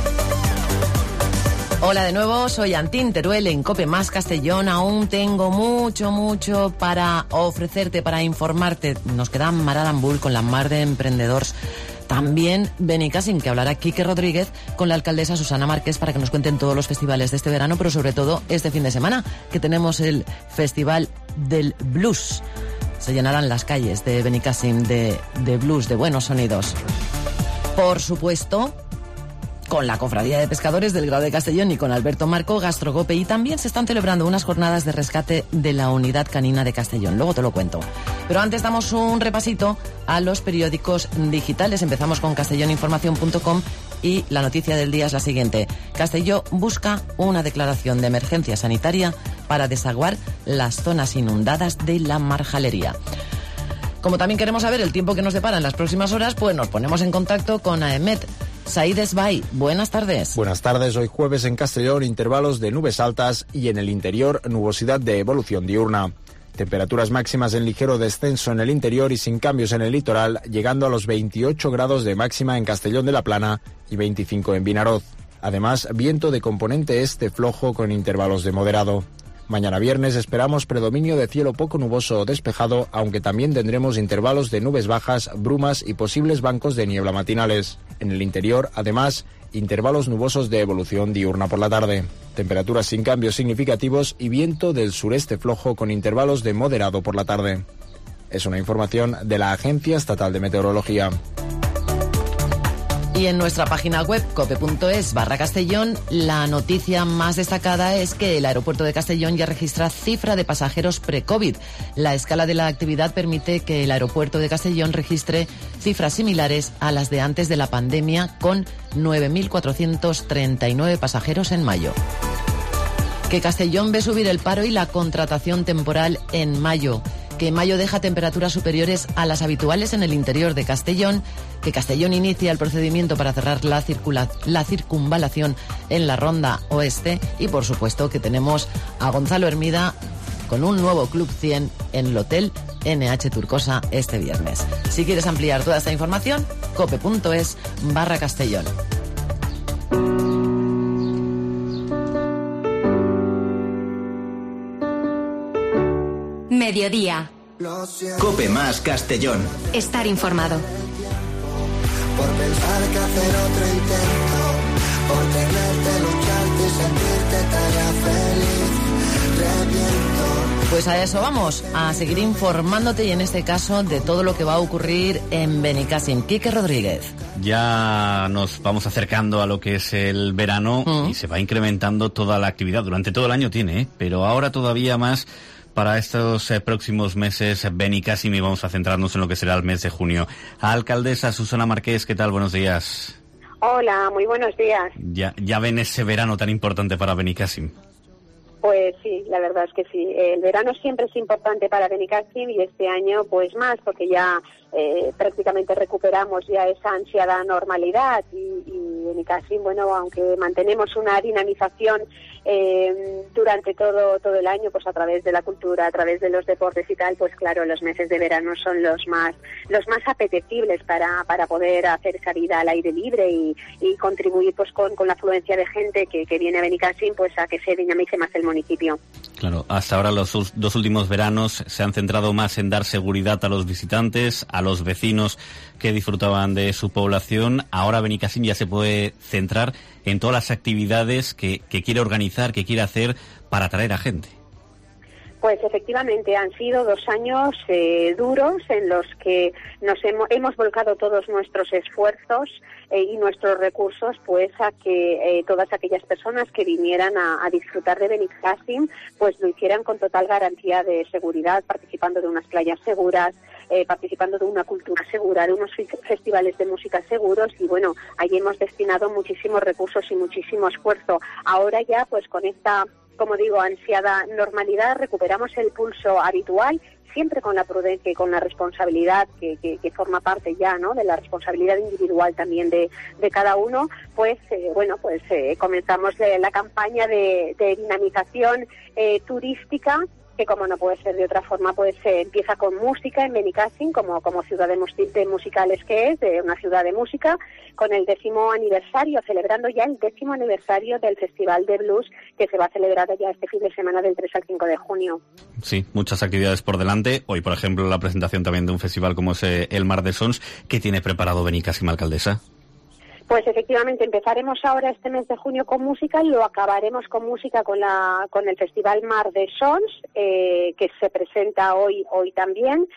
Hola de nuevo, soy Antín Teruel en Cope más Castellón. Aún tengo mucho para ofrecerte, para informarte. Nos queda Mararambul con la mar de emprendedors. También Benicàssim, que hablará Quique Rodríguez con la alcaldesa Susana Márquez para que nos cuenten todos los festivales de este verano, pero sobre todo este fin de semana, que tenemos el Festival del Blues. Se llenarán las calles de Benicàssim de blues, de buenos sonidos. Por supuesto, con la Cofradía de Pescadores del Grao de Castellón y con Alberto Marco, Gastrocope, y también se están celebrando unas jornadas de rescate de la Unidad Canina de Castellón. Luego te lo cuento. Pero antes damos un repasito a los periódicos digitales. Empezamos con castelloninformación.com y la noticia del día es la siguiente. Castelló busca una declaración de emergencia sanitaria para desaguar las zonas inundadas de la Marjalería. Como también queremos saber el tiempo que nos depara en las próximas horas, pues nos ponemos en contacto con AEMET. Said Esbay, buenas tardes. Buenas tardes. Hoy jueves en Castellón, intervalos de nubes altas y en el interior nubosidad de evolución diurna. Temperaturas máximas en ligero descenso en el interior y sin cambios en el litoral, llegando a los 28 grados de máxima en Castellón de la Plana y 25 en Vinaroz. Además, viento de componente este flojo con intervalos de moderado. Mañana viernes esperamos predominio de cielo poco nuboso o despejado, aunque también tendremos intervalos de nubes bajas, brumas y posibles bancos de niebla matinales. En el interior, además, intervalos nubosos de evolución diurna por la tarde. Temperaturas sin cambios significativos y viento del sureste flojo con intervalos de moderado por la tarde. Es una información de la Agencia Estatal de Meteorología. Y en nuestra página web cope.es/Castellón, la noticia más destacada es que el aeropuerto de Castellón ya registra cifra de pasajeros pre-COVID. La escala de la actividad permite que el aeropuerto de Castellón registre cifras similares a las de antes de la pandemia, con 9.439 pasajeros en mayo. Que Castellón ve subir el paro y la contratación temporal en mayo. Que mayo deja temperaturas superiores a las habituales en el interior de Castellón, que Castellón inicia el procedimiento para cerrar la circunvalación en la Ronda Oeste y, por supuesto, que tenemos a Gonzalo Hermida con un nuevo Club 100 en el Hotel NH Turcosa este viernes. Si quieres ampliar toda esta información, cope.es/Castellón. Mediodía. Cope más Castellón. Estar informado. Por pensar que hacer otro intento, por tenerte, lucharte y sentirte tarea feliz, reviento. Pues a eso vamos, a seguir informándote y en este caso de todo lo que va a ocurrir en Benicàssim. Quique Rodríguez. Ya nos vamos acercando a lo que es el verano y se va incrementando toda la actividad. Durante todo el año tiene, pero ahora todavía más para estos próximos meses Benicàssim, y vamos a centrarnos en lo que será el mes de junio. Alcaldesa Susana Márquez, ¿qué tal? Buenos días. Hola, muy buenos días. Ya ven ese verano tan importante para Benicàssim. Pues sí, la verdad es que sí. El verano siempre es importante para Benicàssim y este año pues más, porque ya prácticamente recuperamos ya esa ansiada normalidad y Benicàssim, bueno, aunque mantenemos una dinamización durante todo el año, pues a través de la cultura, a través de los deportes y tal, pues claro, los meses de verano son los más apetecibles para poder hacer esa vida al aire libre y contribuir pues con la afluencia de gente que viene a Benicàssim, pues a que se dinamice más el municipio. Claro, hasta ahora los dos últimos veranos se han centrado más en dar seguridad a los visitantes, a los vecinos que disfrutaban de su población. Ahora Benicàssim ya se puede centrar en todas las actividades que quiere organizar, que quiere hacer para atraer a gente. Pues efectivamente han sido 2 años duros en los que nos hemos volcado todos nuestros esfuerzos y nuestros recursos pues a que todas aquellas personas que vinieran a disfrutar de Benicàssim pues lo hicieran con total garantía de seguridad, participando de unas playas seguras, participando de una cultura segura, de unos festivales de música seguros, y bueno, allí hemos destinado muchísimos recursos y muchísimo esfuerzo. Ahora ya, pues con esta, como digo, ansiada normalidad, recuperamos el pulso habitual, siempre con la prudencia y con la responsabilidad que forma parte ya, ¿no?, de la responsabilidad individual también de cada uno. Pues comenzamos la campaña de dinamización turística, que como no puede ser de otra forma, pues empieza con música en Benicàssim, como ciudad de musicales que es, de una ciudad de música, con el 10º aniversario, celebrando ya el 10º aniversario del Festival de Blues, que se va a celebrar ya este fin de semana del 3 al 5 de junio. Sí, muchas actividades por delante. Hoy, por ejemplo, la presentación también de un festival como es el Mar de Sons. ¿Qué tiene preparado Benicàssim, alcaldesa? Pues efectivamente empezaremos ahora este mes de junio con música y lo acabaremos con música con el Festival Mar de Sons, que se presenta hoy también,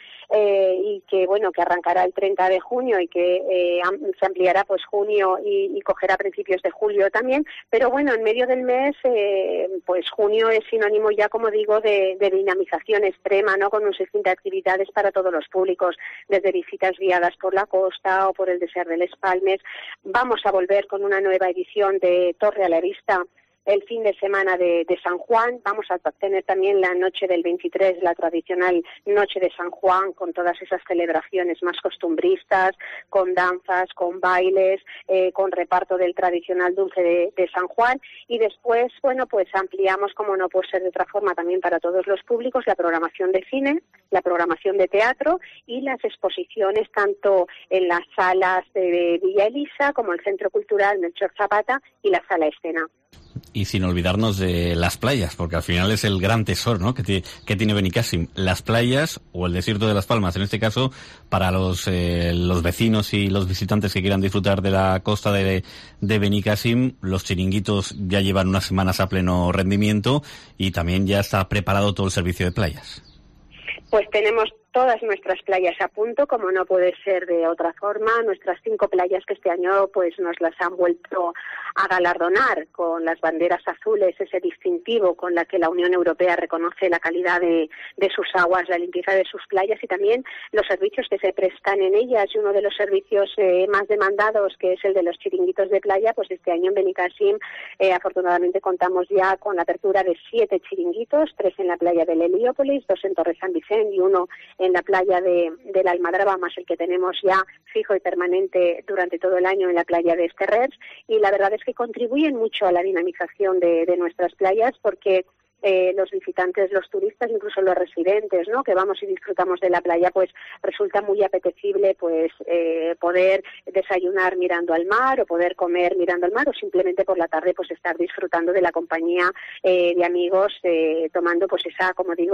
y que que arrancará el 30 de junio y que se ampliará pues junio y cogerá principios de julio también. Pero bueno, en medio del mes, pues junio es sinónimo ya, como digo, de dinamización extrema, ¿no?, con un sinfín de actividades para todos los públicos, desde visitas guiadas por la costa o por el Desert de les Palmes. Vamos a volver con una nueva edición de Torre a la Vista el fin de semana de San Juan. Vamos a tener también la noche del 23, la tradicional noche de San Juan, con todas esas celebraciones más costumbristas, con danzas, con bailes, con reparto del tradicional dulce de San Juan. Y después, pues ampliamos, como no puede ser de otra forma, también para todos los públicos, la programación de cine, la programación de teatro y las exposiciones tanto en las salas de Villa Elisa como el Centro Cultural Melchor Zapata y la Sala Escena. Y sin olvidarnos de las playas, porque al final es el gran tesoro, ¿no?, que tiene Benicàssim. Las playas, o el desierto de Las Palmas, en este caso, para los vecinos y los visitantes que quieran disfrutar de la costa de Benicàssim, los chiringuitos ya llevan unas semanas a pleno rendimiento y también ya está preparado todo el servicio de playas. Pues tenemos todas nuestras playas a punto, como no puede ser de otra forma. Nuestras 5 playas que este año pues nos las han vuelto a galardonar con las banderas azules, ese distintivo con la que la Unión Europea reconoce la calidad de sus aguas, la limpieza de sus playas y también los servicios que se prestan en ellas. Y uno de los servicios más demandados, que es el de los chiringuitos de playa, pues este año en Benicàssim afortunadamente contamos ya con la apertura de 7 chiringuitos, 3 en la playa de Heliópolis, 2 en Torre San Vicent y 1 en la playa de la Almadraba, más el que tenemos ya fijo y permanente durante todo el año en la playa de Esterrers. Y la verdad es que contribuyen mucho a la dinamización de nuestras playas, porque los visitantes, los turistas, incluso los residentes, ¿no?, que vamos y disfrutamos de la playa, pues resulta muy apetecible pues poder desayunar mirando al mar o poder comer mirando al mar, o simplemente por la tarde pues estar disfrutando de la compañía de amigos, tomando pues esa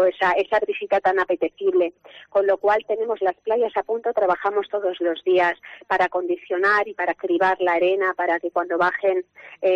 visita tan apetecible. Con lo cual tenemos las playas a punto, trabajamos todos los días para acondicionar y para cribar la arena, para que cuando bajen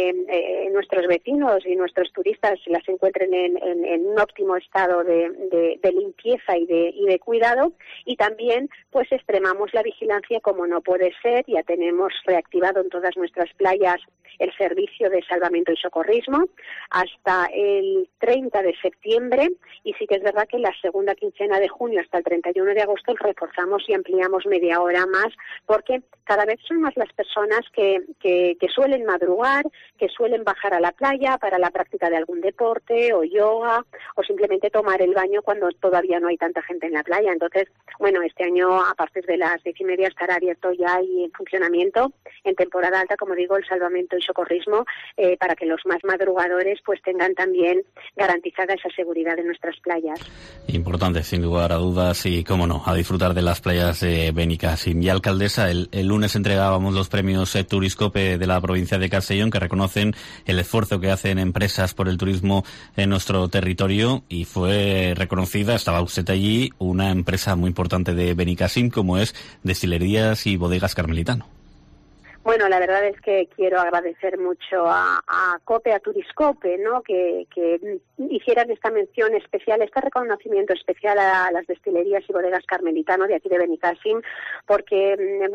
nuestros vecinos y nuestros turistas las encuentren en un óptimo estado de limpieza y de cuidado. Y también pues extremamos la vigilancia, como no puede ser. Ya tenemos reactivado en todas nuestras playas el servicio de salvamento y socorrismo hasta el 30 de septiembre, y sí que es verdad que en la segunda quincena de junio hasta el 31 de agosto reforzamos y ampliamos media hora más, porque cada vez son más las personas que suelen madrugar, que suelen bajar a la playa para la práctica de algún deporte o yoga, o simplemente tomar el baño cuando todavía no hay tanta gente en la playa. Entonces, este año a partir de las 10:30 estará abierto ya y en funcionamiento en temporada alta, como digo, el salvamento y socorrismo, para que los más madrugadores pues tengan también garantizada esa seguridad de nuestras playas. Importante, sin lugar a dudas, y cómo no, a disfrutar de las playas de Benicàssim. Y alcaldesa, el lunes entregábamos los premios Turiscope de la provincia de Castellón, que reconocen el esfuerzo que hacen empresas por el turismo en nuestro territorio, y fue reconocida, estaba usted allí, una empresa muy importante de Benicàssim como es Destilerías y Bodegas Carmelitano. Bueno, la verdad es que quiero agradecer mucho a COPE, a Turiscope, ¿no?, que hicieran esta mención especial, este reconocimiento especial a las destilerías y bodegas Carmelitano de aquí de Benicàssim, porque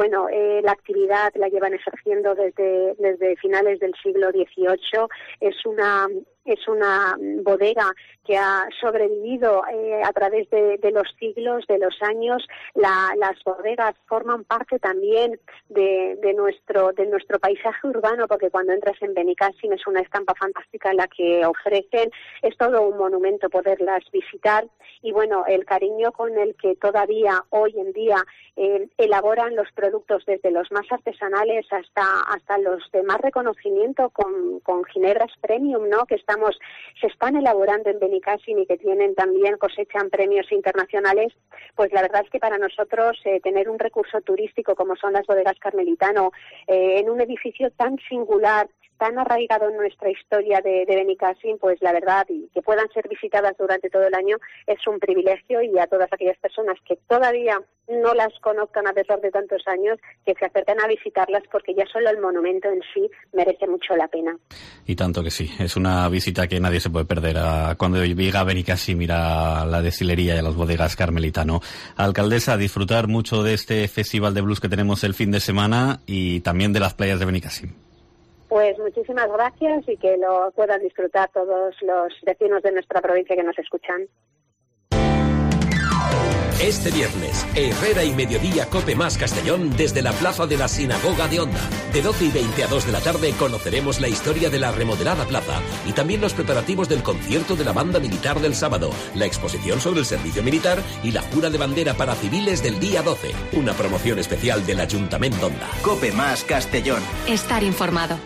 la actividad la llevan ejerciendo desde finales del siglo XVIII. Es una es una bodega que ha sobrevivido a través de los siglos, de los años. Las bodegas forman parte también de nuestro paisaje urbano, porque cuando entras en Benicàssim es una estampa fantástica la que ofrecen. Es todo un monumento poderlas visitar. Y bueno, el cariño con el que todavía hoy en día elaboran los productos, desde los más artesanales hasta los de más reconocimiento, con ginebras premium, ¿no?, que se están elaborando en Benicàssim y que cosechan premios internacionales. Pues la verdad es que para nosotros tener un recurso turístico como son las bodegas Carmelitano en un edificio tan singular, tan arraigado en nuestra historia de Benicàssim, pues la verdad, y que puedan ser visitadas durante todo el año, es un privilegio. Y a todas aquellas personas que todavía no las conozcan a pesar de tantos años, que se acerquen a visitarlas, porque ya solo el monumento en sí merece mucho la pena. Y tanto que sí, es una visita que nadie se puede perder cuando llega a Benicàssim, mira a la destilería y a las bodegas Carmelitano. Alcaldesa, disfrutar mucho de este festival de blues que tenemos el fin de semana y también de las playas de Benicàssim. Pues muchísimas gracias y que lo puedan disfrutar todos los vecinos de nuestra provincia que nos escuchan. Este viernes, Herrera y Mediodía Cope Más Castellón desde la plaza de la Sinagoga de Onda. De 12:20 a 2 de la tarde conoceremos la historia de la remodelada plaza y también los preparativos del concierto de la banda militar del sábado, la exposición sobre el servicio militar y la jura de bandera para civiles del día 12. Una promoción especial del Ayuntamiento d'Onda. Cope Más Castellón. Estar informado.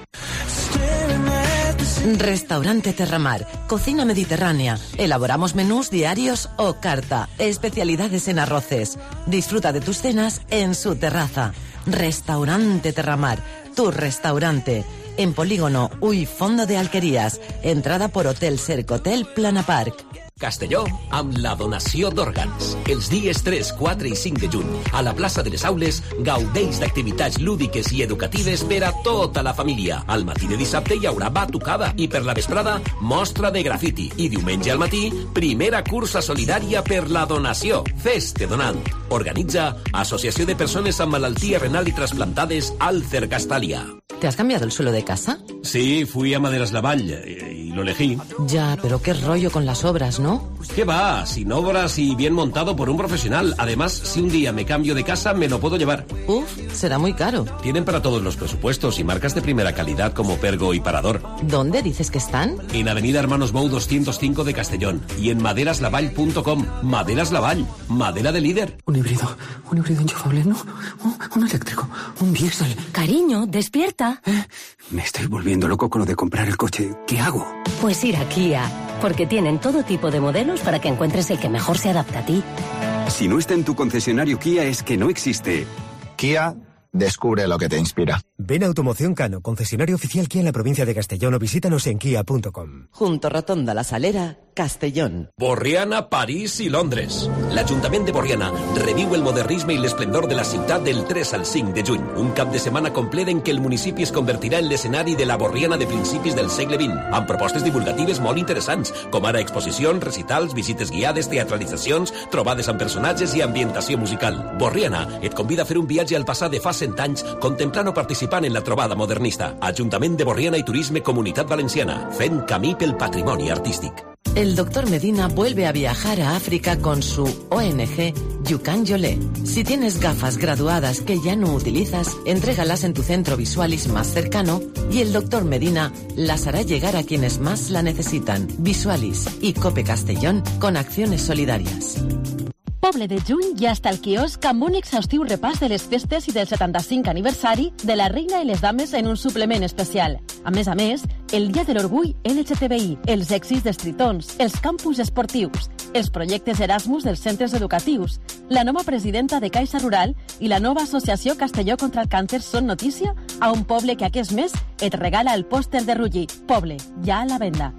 Restaurante Terramar, cocina mediterránea. Elaboramos menús diarios o carta, especialidades en arroces. Disfruta de tus cenas en su terraza. Restaurante Terramar, tu restaurante. En Polígono Uy Fondo de Alquerías. Entrada por Hotel Cercotel Plana Park. Castelló amb la donació d'òrgans. Els dies 3, 4 i 5 de juny, a la plaça de les Aules, gaudeix d'activitats lúdiques i educatives per a tota la família. Al matí de dissabte hi haurà batucada i per la vesprada, mostra de grafiti. I diumenge al matí, primera cursa solidària per la donació. Feste Donant. Organitza Associació de Persones amb Malaltia Renal i Trasplantades Alcer Castalia. ¿Te has cambiado el suelo de casa? Sí, fui a Maderas La Vall y lo elegí. Ya, pero qué rollo con las obras, ¿no? ¿Qué va? Sin obras y bien montado por un profesional. Además, si un día me cambio de casa, me lo puedo llevar. Uf, será muy caro. Tienen para todos los presupuestos y marcas de primera calidad como Pergo y Parador. ¿Dónde dices que están? En Avenida Hermanos Bou 205 de Castellón y en maderaslavall.com. Maderas La Vall, madera de líder. Un híbrido enchufable, ¿no? Un eléctrico, un diésel. Cariño, despierta. Me estoy volviendo loco con lo de comprar el coche. ¿Qué hago? Pues ir a Kia, porque tienen todo tipo de modelos para que encuentres el que mejor se adapta a ti. Si no está en tu concesionario Kia, es que no existe. Kia, descubre lo que te inspira. Ven a Automoción Cano, concesionario oficial Kia en la provincia de Castellón, o visítanos en kia.com. Junto Rotonda La Salera, Castellón. Borriana, París i Londres. L'Ajuntament de Borriana reviu el modernisme i l'esplendor de la ciutat del 3 al 5 de juny. Un cap de setmana complet en què el municipi es convertirà en l'escenari de la Borriana de principis del segle XX, amb propostes divulgatives molt interessants, com ara exposicions, recitals, visites guiades, teatralitzacions, trobades amb personatges i ambientació musical. Borriana et convida a fer un viatge al passat de fa 100 anys, contemplant o participant en la trobada modernista. Ajuntament de Borriana i Turisme Comunitat Valenciana, fent camí pel patrimoni artístic. El doctor Medina vuelve a viajar a África con su ONG Yucan Yolé. Si tienes gafas graduadas que ya no utilizas, entrégalas en tu centro Visualis más cercano y el doctor Medina las hará llegar a quienes más la necesitan. Visualis y Cope Castellón con acciones solidarias. Poble de juny ja està al quiosc amb un exhaustiu repàs de les festes i del 75 aniversari de la Reina i les Dames en un suplement especial. A més, el Dia de l'Orgull LGTBI, els èxits dels tritons, els campus esportius, els projectes Erasmus dels centres educatius, la nova presidenta de Caixa Rural i la nova associació Castelló contra el Càncer són notícia a un poble que aquest mes et regala el pòster de Rulli. Poble, ja a la venda.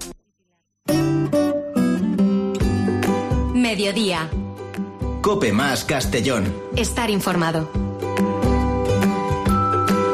Mediodía. Cope Más Castellón. Estar informado.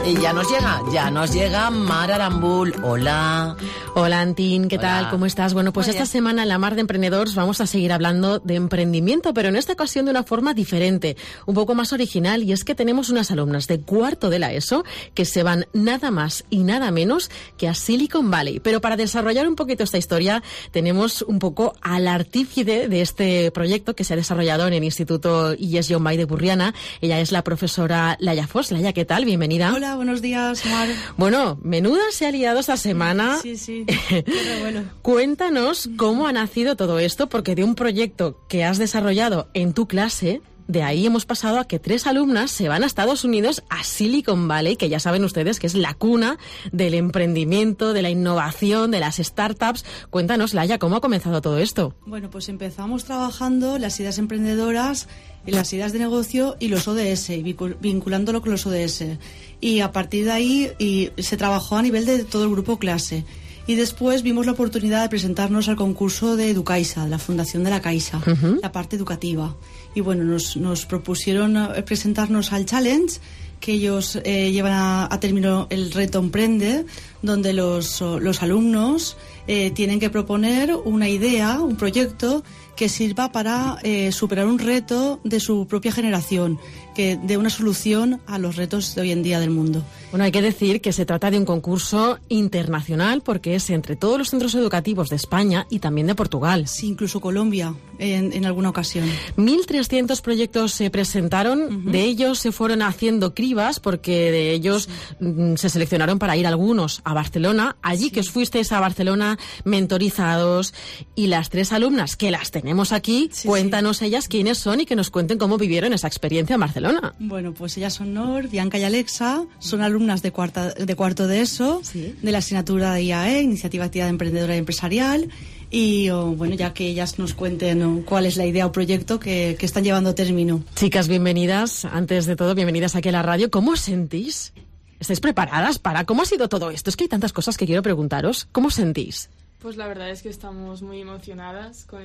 Y ya nos llega Mar Arambul. Hola. Hola, Antín, ¿qué Hola. tal? ¿Cómo estás? Bueno, pues esta semana en la Mar de Emprendedors vamos a seguir hablando de emprendimiento, pero en esta ocasión de una forma diferente, un poco más original, y es que tenemos unas alumnas de cuarto de la ESO que se van nada más y nada menos que a Silicon Valley. Pero para desarrollar un poquito esta historia, tenemos un poco al artífice de este proyecto que se ha desarrollado en el Instituto IES John Vall de Burriana. Ella es la profesora Laia Fos. Laia, ¿qué tal? Bienvenida. Hola, buenos días, Mar. Bueno, menuda se ha liado esta semana. Sí, pero bueno. Cuéntanos cómo ha nacido todo esto, porque de un proyecto que has desarrollado en tu clase, de ahí hemos pasado a que 3 alumnas se van a Estados Unidos, a Silicon Valley, que ya saben ustedes que es la cuna del emprendimiento, de la innovación, de las startups. Cuéntanos, Laia, ¿cómo ha comenzado todo esto? Bueno, pues empezamos trabajando las ideas emprendedoras, las ideas de negocio y los ODS, vinculándolo con los ODS. Y a partir de ahí se trabajó a nivel de todo el grupo clase. Y después vimos la oportunidad de presentarnos al concurso de Educaixa, de la Fundación de la Caixa, la parte educativa. Y bueno, nos propusieron presentarnos al challenge que ellos llevan a término el reto Emprende, donde los alumnos tienen que proponer una idea, un proyecto que sirva para superar un reto de su propia generación, que dé una solución a los retos de hoy en día del mundo. Bueno, hay que decir que se trata de un concurso internacional porque es entre todos los centros educativos de España y también de Portugal. Sí, incluso Colombia en alguna ocasión. 1.300 proyectos se presentaron, de ellos se fueron haciendo cribas porque de ellos se seleccionaron para ir algunos a Barcelona. Allí que os fuisteis a Barcelona mentorizados, y las 3 alumnas que las tenemos aquí, cuéntanos ellas quiénes son y que nos cuenten cómo vivieron esa experiencia en Barcelona. Bueno, pues ellas son Nor, Bianca y Alexa, son alumnas de cuarto de ESO, de la asignatura de IAE, Iniciativa Actividad Emprendedora y Empresarial, y bueno, ya que ellas nos cuenten cuál es la idea o proyecto que están llevando a término. Chicas, bienvenidas, antes de todo, bienvenidas aquí a la radio. ¿Cómo os sentís? ¿Estáis preparadas para cómo ha sido todo esto? Es que hay tantas cosas que quiero preguntaros. ¿Cómo os sentís? Pues la verdad es que estamos muy emocionadas con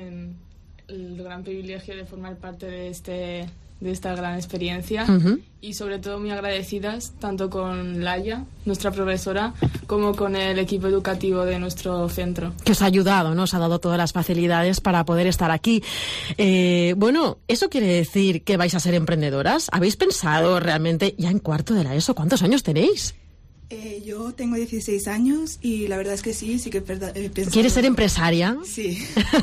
el gran privilegio de formar parte de esta gran experiencia, y sobre todo muy agradecidas tanto con Laia, nuestra profesora, como con el equipo educativo de nuestro centro. Que os ha ayudado, ¿no? Os ha dado todas las facilidades para poder estar aquí. Bueno, ¿eso quiere decir que vais a ser emprendedoras? ¿Habéis pensado realmente ya en cuarto de la ESO? ¿Cuántos años tenéis? Yo tengo 16 años y la verdad es que sí que he pensado... ¿Quieres ser empresaria? Sí.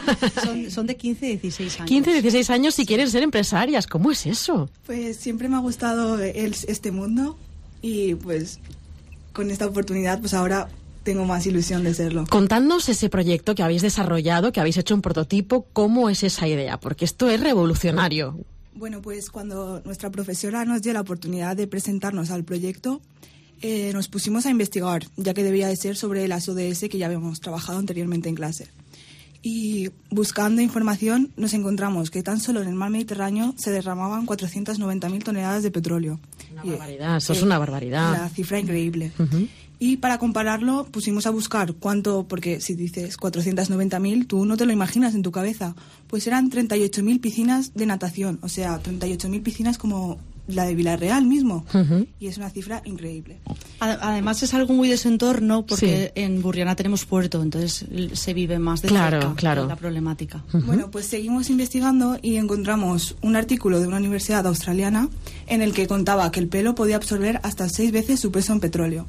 Son de 15 y 16 años. 15 y 16 años y quieren ser empresarias. ¿Cómo es eso? Pues siempre me ha gustado este mundo y pues con esta oportunidad pues ahora tengo más ilusión de serlo. Contadnos ese proyecto que habéis desarrollado, que habéis hecho un prototipo. ¿Cómo es esa idea? Porque esto es revolucionario. Bueno, pues cuando nuestra profesora nos dio la oportunidad de presentarnos al proyecto, nos pusimos a investigar, ya que debía de ser sobre las ODS que ya habíamos trabajado anteriormente en clase. Y buscando información nos encontramos que tan solo en el mar Mediterráneo se derramaban 490.000 toneladas de petróleo. Una barbaridad, eso es una barbaridad. Una cifra increíble. Y para compararlo pusimos a buscar cuánto, porque si dices 490.000, tú no te lo imaginas en tu cabeza. Pues eran 38.000 piscinas de natación, o sea, 38.000 piscinas como la de Villarreal mismo, y es una cifra increíble. Además es algo muy de ese entorno porque en Burriana tenemos puerto, entonces se vive más de cerca la problemática. Bueno, pues seguimos investigando y encontramos un artículo de una universidad australiana en el que contaba que el pelo podía absorber hasta 6 veces su peso en petróleo.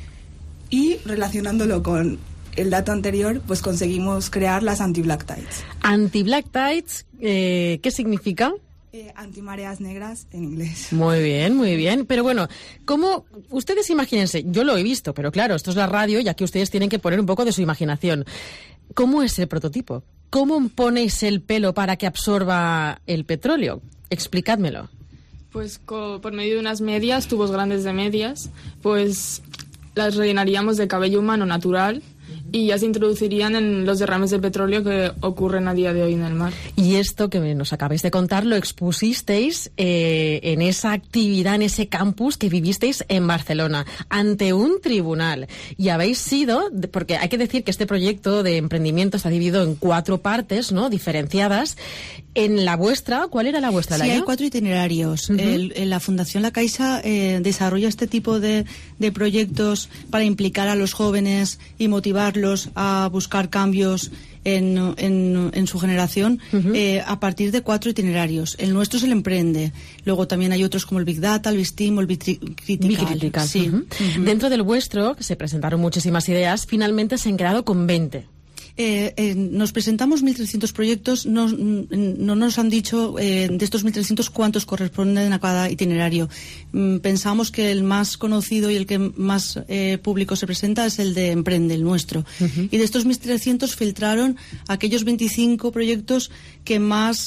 Y relacionándolo con el dato anterior, pues conseguimos crear las anti-black tides. ¿Anti-black tides qué significa? Antimareas negras en inglés. Muy bien, muy bien. Pero bueno, ¿cómo? Ustedes imagínense, yo lo he visto, pero claro, esto es la radio, ya que ustedes tienen que poner un poco de su imaginación. ¿Cómo es el prototipo? ¿Cómo ponéis el pelo para que absorba el petróleo? Explicádmelo. Pues por medio de unas medias, tubos grandes de medias, pues las rellenaríamos de cabello humano natural y ya se introducirían en los derrames de petróleo que ocurren a día de hoy en el mar. Y esto que nos acabáis de contar lo expusisteis en esa actividad, en ese campus que vivisteis en Barcelona, ante un tribunal. Y habéis sido, porque hay que decir que este proyecto de emprendimiento está dividido en 4 partes, ¿no?, diferenciadas. En la vuestra, ¿cuál era la vuestra? Sí, hay 4 itinerarios. La Fundación La Caixa desarrolla este tipo de proyectos para implicar a los jóvenes y motivarlos a buscar cambios en su generación a partir de 4 itinerarios. El nuestro es el Emprende. Luego también hay otros como el Big Data, el BISTIM o el Bicritical. Sí. Dentro del vuestro, que se presentaron muchísimas ideas, finalmente se han quedado con 20. Nos presentamos 1.300 proyectos, no nos han dicho de estos 1.300 cuántos corresponden a cada itinerario. Pensamos que el más conocido y el que más público se presenta es el de Emprende, el nuestro. Y de estos 1.300 filtraron aquellos 25 proyectos que más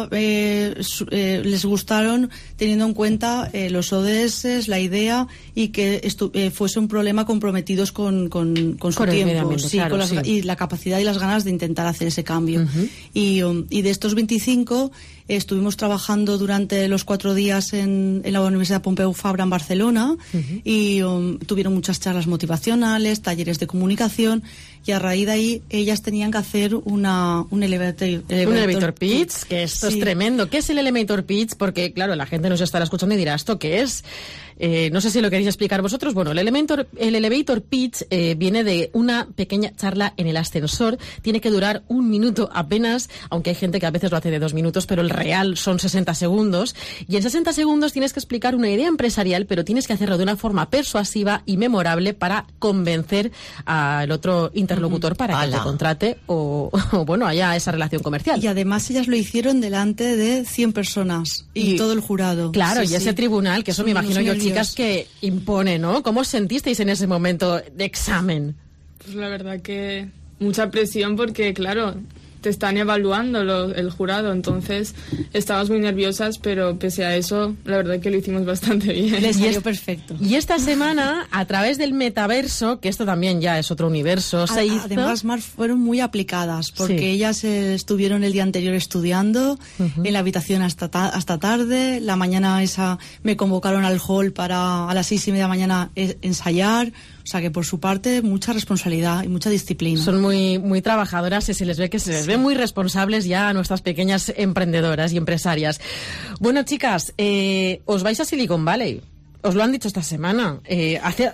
les gustaron, teniendo en cuenta los ODS, la idea y que fuese un problema comprometidos con su tiempo, sí, claro, y la capacidad y las ganas de intentar hacer ese cambio. Y de estos 25 estuvimos trabajando durante los 4 días en la Universidad Pompeu Fabra en Barcelona y tuvieron muchas charlas motivacionales, talleres de comunicación, y a raíz de ahí ellas tenían que hacer un elevator pitch, que esto es tremendo. ¿Qué es el elevator pitch? Porque claro, la gente nos estará escuchando y dirá, ¿esto qué es? No sé si lo queréis explicar vosotros. Bueno, el elevator pitch viene de una pequeña charla en el ascensor. Tiene que durar 1 minuto apenas, aunque hay gente que a veces lo hace de 2 minutos, pero el real son 60 segundos. Y en 60 segundos tienes que explicar una idea empresarial, pero tienes que hacerlo de una forma persuasiva y memorable para convencer al otro interlocutor para que te contrate o bueno, haya esa relación comercial. Y además ellas lo hicieron delante de 100 personas y todo el jurado. Claro, y ese tribunal, que eso me imagino yo, chicas, que impone, ¿no? ¿Cómo os sentisteis en ese momento de examen? Pues la verdad que mucha presión porque, claro, te están evaluando el jurado, entonces estábamos muy nerviosas, pero pese a eso, la verdad que lo hicimos bastante bien. Les salió perfecto. Y esta semana, a través del metaverso, que esto también ya es otro universo, se hizo... Además, Mar, fueron muy aplicadas, porque ellas estuvieron el día anterior estudiando en la habitación hasta tarde, la mañana esa me convocaron al hall para a las 6:30 de la mañana ensayar. O sea que por su parte mucha responsabilidad y mucha disciplina. Son muy, muy trabajadoras y se les ve muy responsables ya a nuestras pequeñas emprendedoras y empresarias. Bueno, chicas, os vais a Silicon Valley. Os lo han dicho esta semana. Hace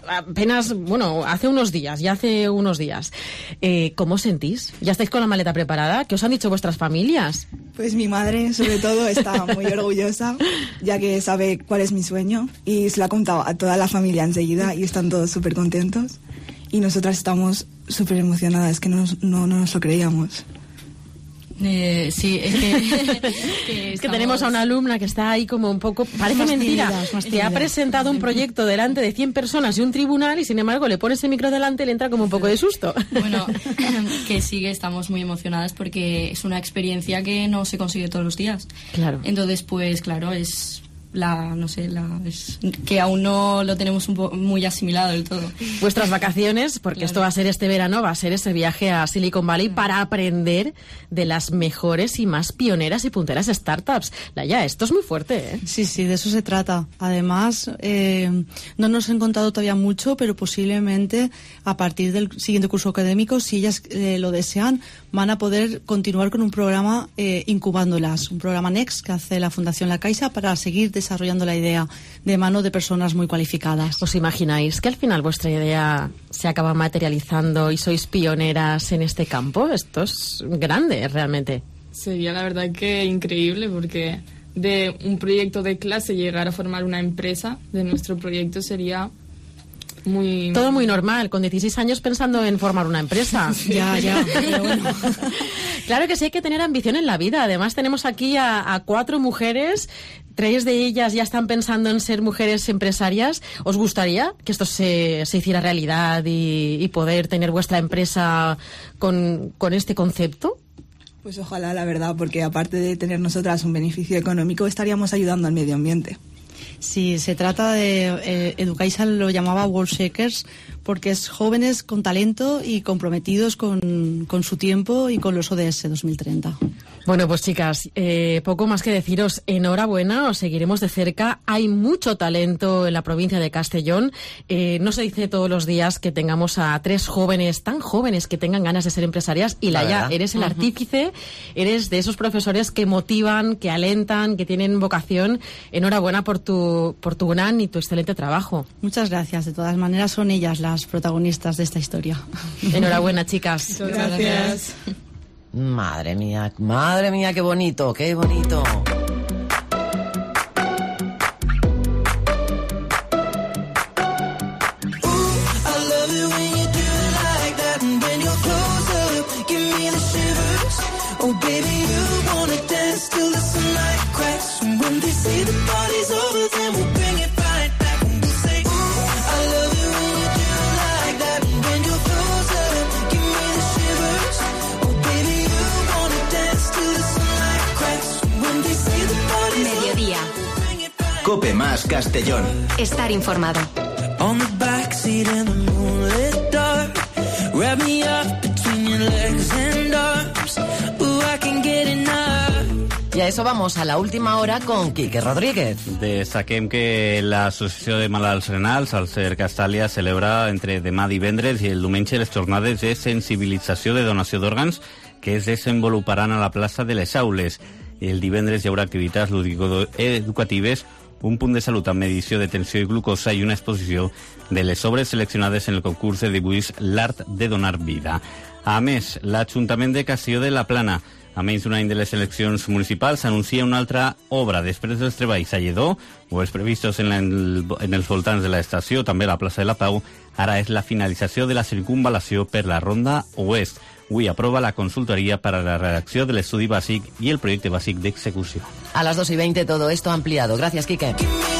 unos días. ¿Cómo os sentís? ¿Ya estáis con la maleta preparada? ¿Qué os han dicho vuestras familias? Pues mi madre, sobre todo, está muy orgullosa, ya que sabe cuál es mi sueño, y se lo ha contado a toda la familia enseguida y están todos súper contentos. Y nosotras estamos súper emocionadas, que no nos lo creíamos. Sí, es que tenemos a una alumna que está ahí como un poco, parece mentira, que ha presentado un proyecto delante de 100 personas y un tribunal, y sin embargo le pones el micro delante y le entra como un poco de susto. Bueno, que sí, que estamos muy emocionadas porque es una experiencia que no se consigue todos los días. Claro. Entonces, pues claro, es que aún no lo tenemos muy asimilado del todo. Vuestras vacaciones, porque esto va a ser este verano, va a ser ese viaje a Silicon Valley para aprender de las mejores y más pioneras y punteras startups. Laia, esto es muy fuerte, ¿eh? Sí, de eso se trata. Además, no nos han contado todavía mucho, pero posiblemente a partir del siguiente curso académico, si ellas lo desean, van a poder continuar con un programa incubándolas, un programa Next que hace la Fundación La Caixa para seguir desarrollando la idea de mano de personas muy cualificadas. ¿Os imagináis que al final vuestra idea se acaba materializando y sois pioneras en este campo? Esto es grande, realmente. Sería la verdad que increíble, porque de un proyecto de clase llegar a formar una empresa de nuestro proyecto sería todo muy normal, con 16 años pensando en formar una empresa. Ya, pero bueno. Claro que sí, hay que tener ambición en la vida. Además tenemos aquí a 4 mujeres, 3 de ellas ya están pensando en ser mujeres empresarias. ¿Os gustaría que esto se hiciera realidad y poder tener vuestra empresa con este concepto? Pues ojalá, la verdad, porque aparte de tener nosotras un beneficio económico, estaríamos ayudando al medio ambiente. Sí, se trata de... Educaisa lo llamaba World Shakers porque es jóvenes con talento y comprometidos con su tiempo y con los ODS 2030. Bueno, pues chicas, poco más que deciros. Enhorabuena, os seguiremos de cerca. Hay mucho talento en la provincia de Castellón. No se dice todos los días que tengamos a 3 jóvenes, tan jóvenes, que tengan ganas de ser empresarias. Y Laia, eres el artífice, eres de esos profesores que motivan, que alentan, que tienen vocación. Enhorabuena por tu gran y tu excelente trabajo. Muchas gracias. De todas maneras, son ellas las protagonistas de esta historia. Enhorabuena, chicas. Muchas gracias. Madre mía, qué bonito, qué bonito. Cope Más Castellón. Estar informado. On the backseat in the moonlit dark, wrap me up between your legs and arms. Ooh, I can get enough. Y a eso vamos, a la última hora con Quique Rodríguez. Destaquem que l'Associació de Malalts Renals, al CER Castàlia, celebra entre demà divendres i el diumenge les jornades de sensibilització de donació d'òrgans que es desenvoluparan a la plaça de les Aules. El divendres hi haurà activitats lúdico-educatives, un punt de salut amb medició de tensió i glucosa i una exposició de les obres seleccionades en el concurs de dibuix L'art de donar vida. A més, l'Ajuntament de Castelló de la Plana, a menys d'un any de les eleccions municipals, anuncia una altra obra després dels treballs a Lledó o els previstos en els voltants de l'estació, també a la plaça de la Pau. Ara és la finalització de la circunvalació per la Ronda Oest. Avui aprova la consultoria para la redacció de l'estudi bàsic i el projecte bàsic d'execució. A las 2:20 todo esto ampliado. Gracias, Quique.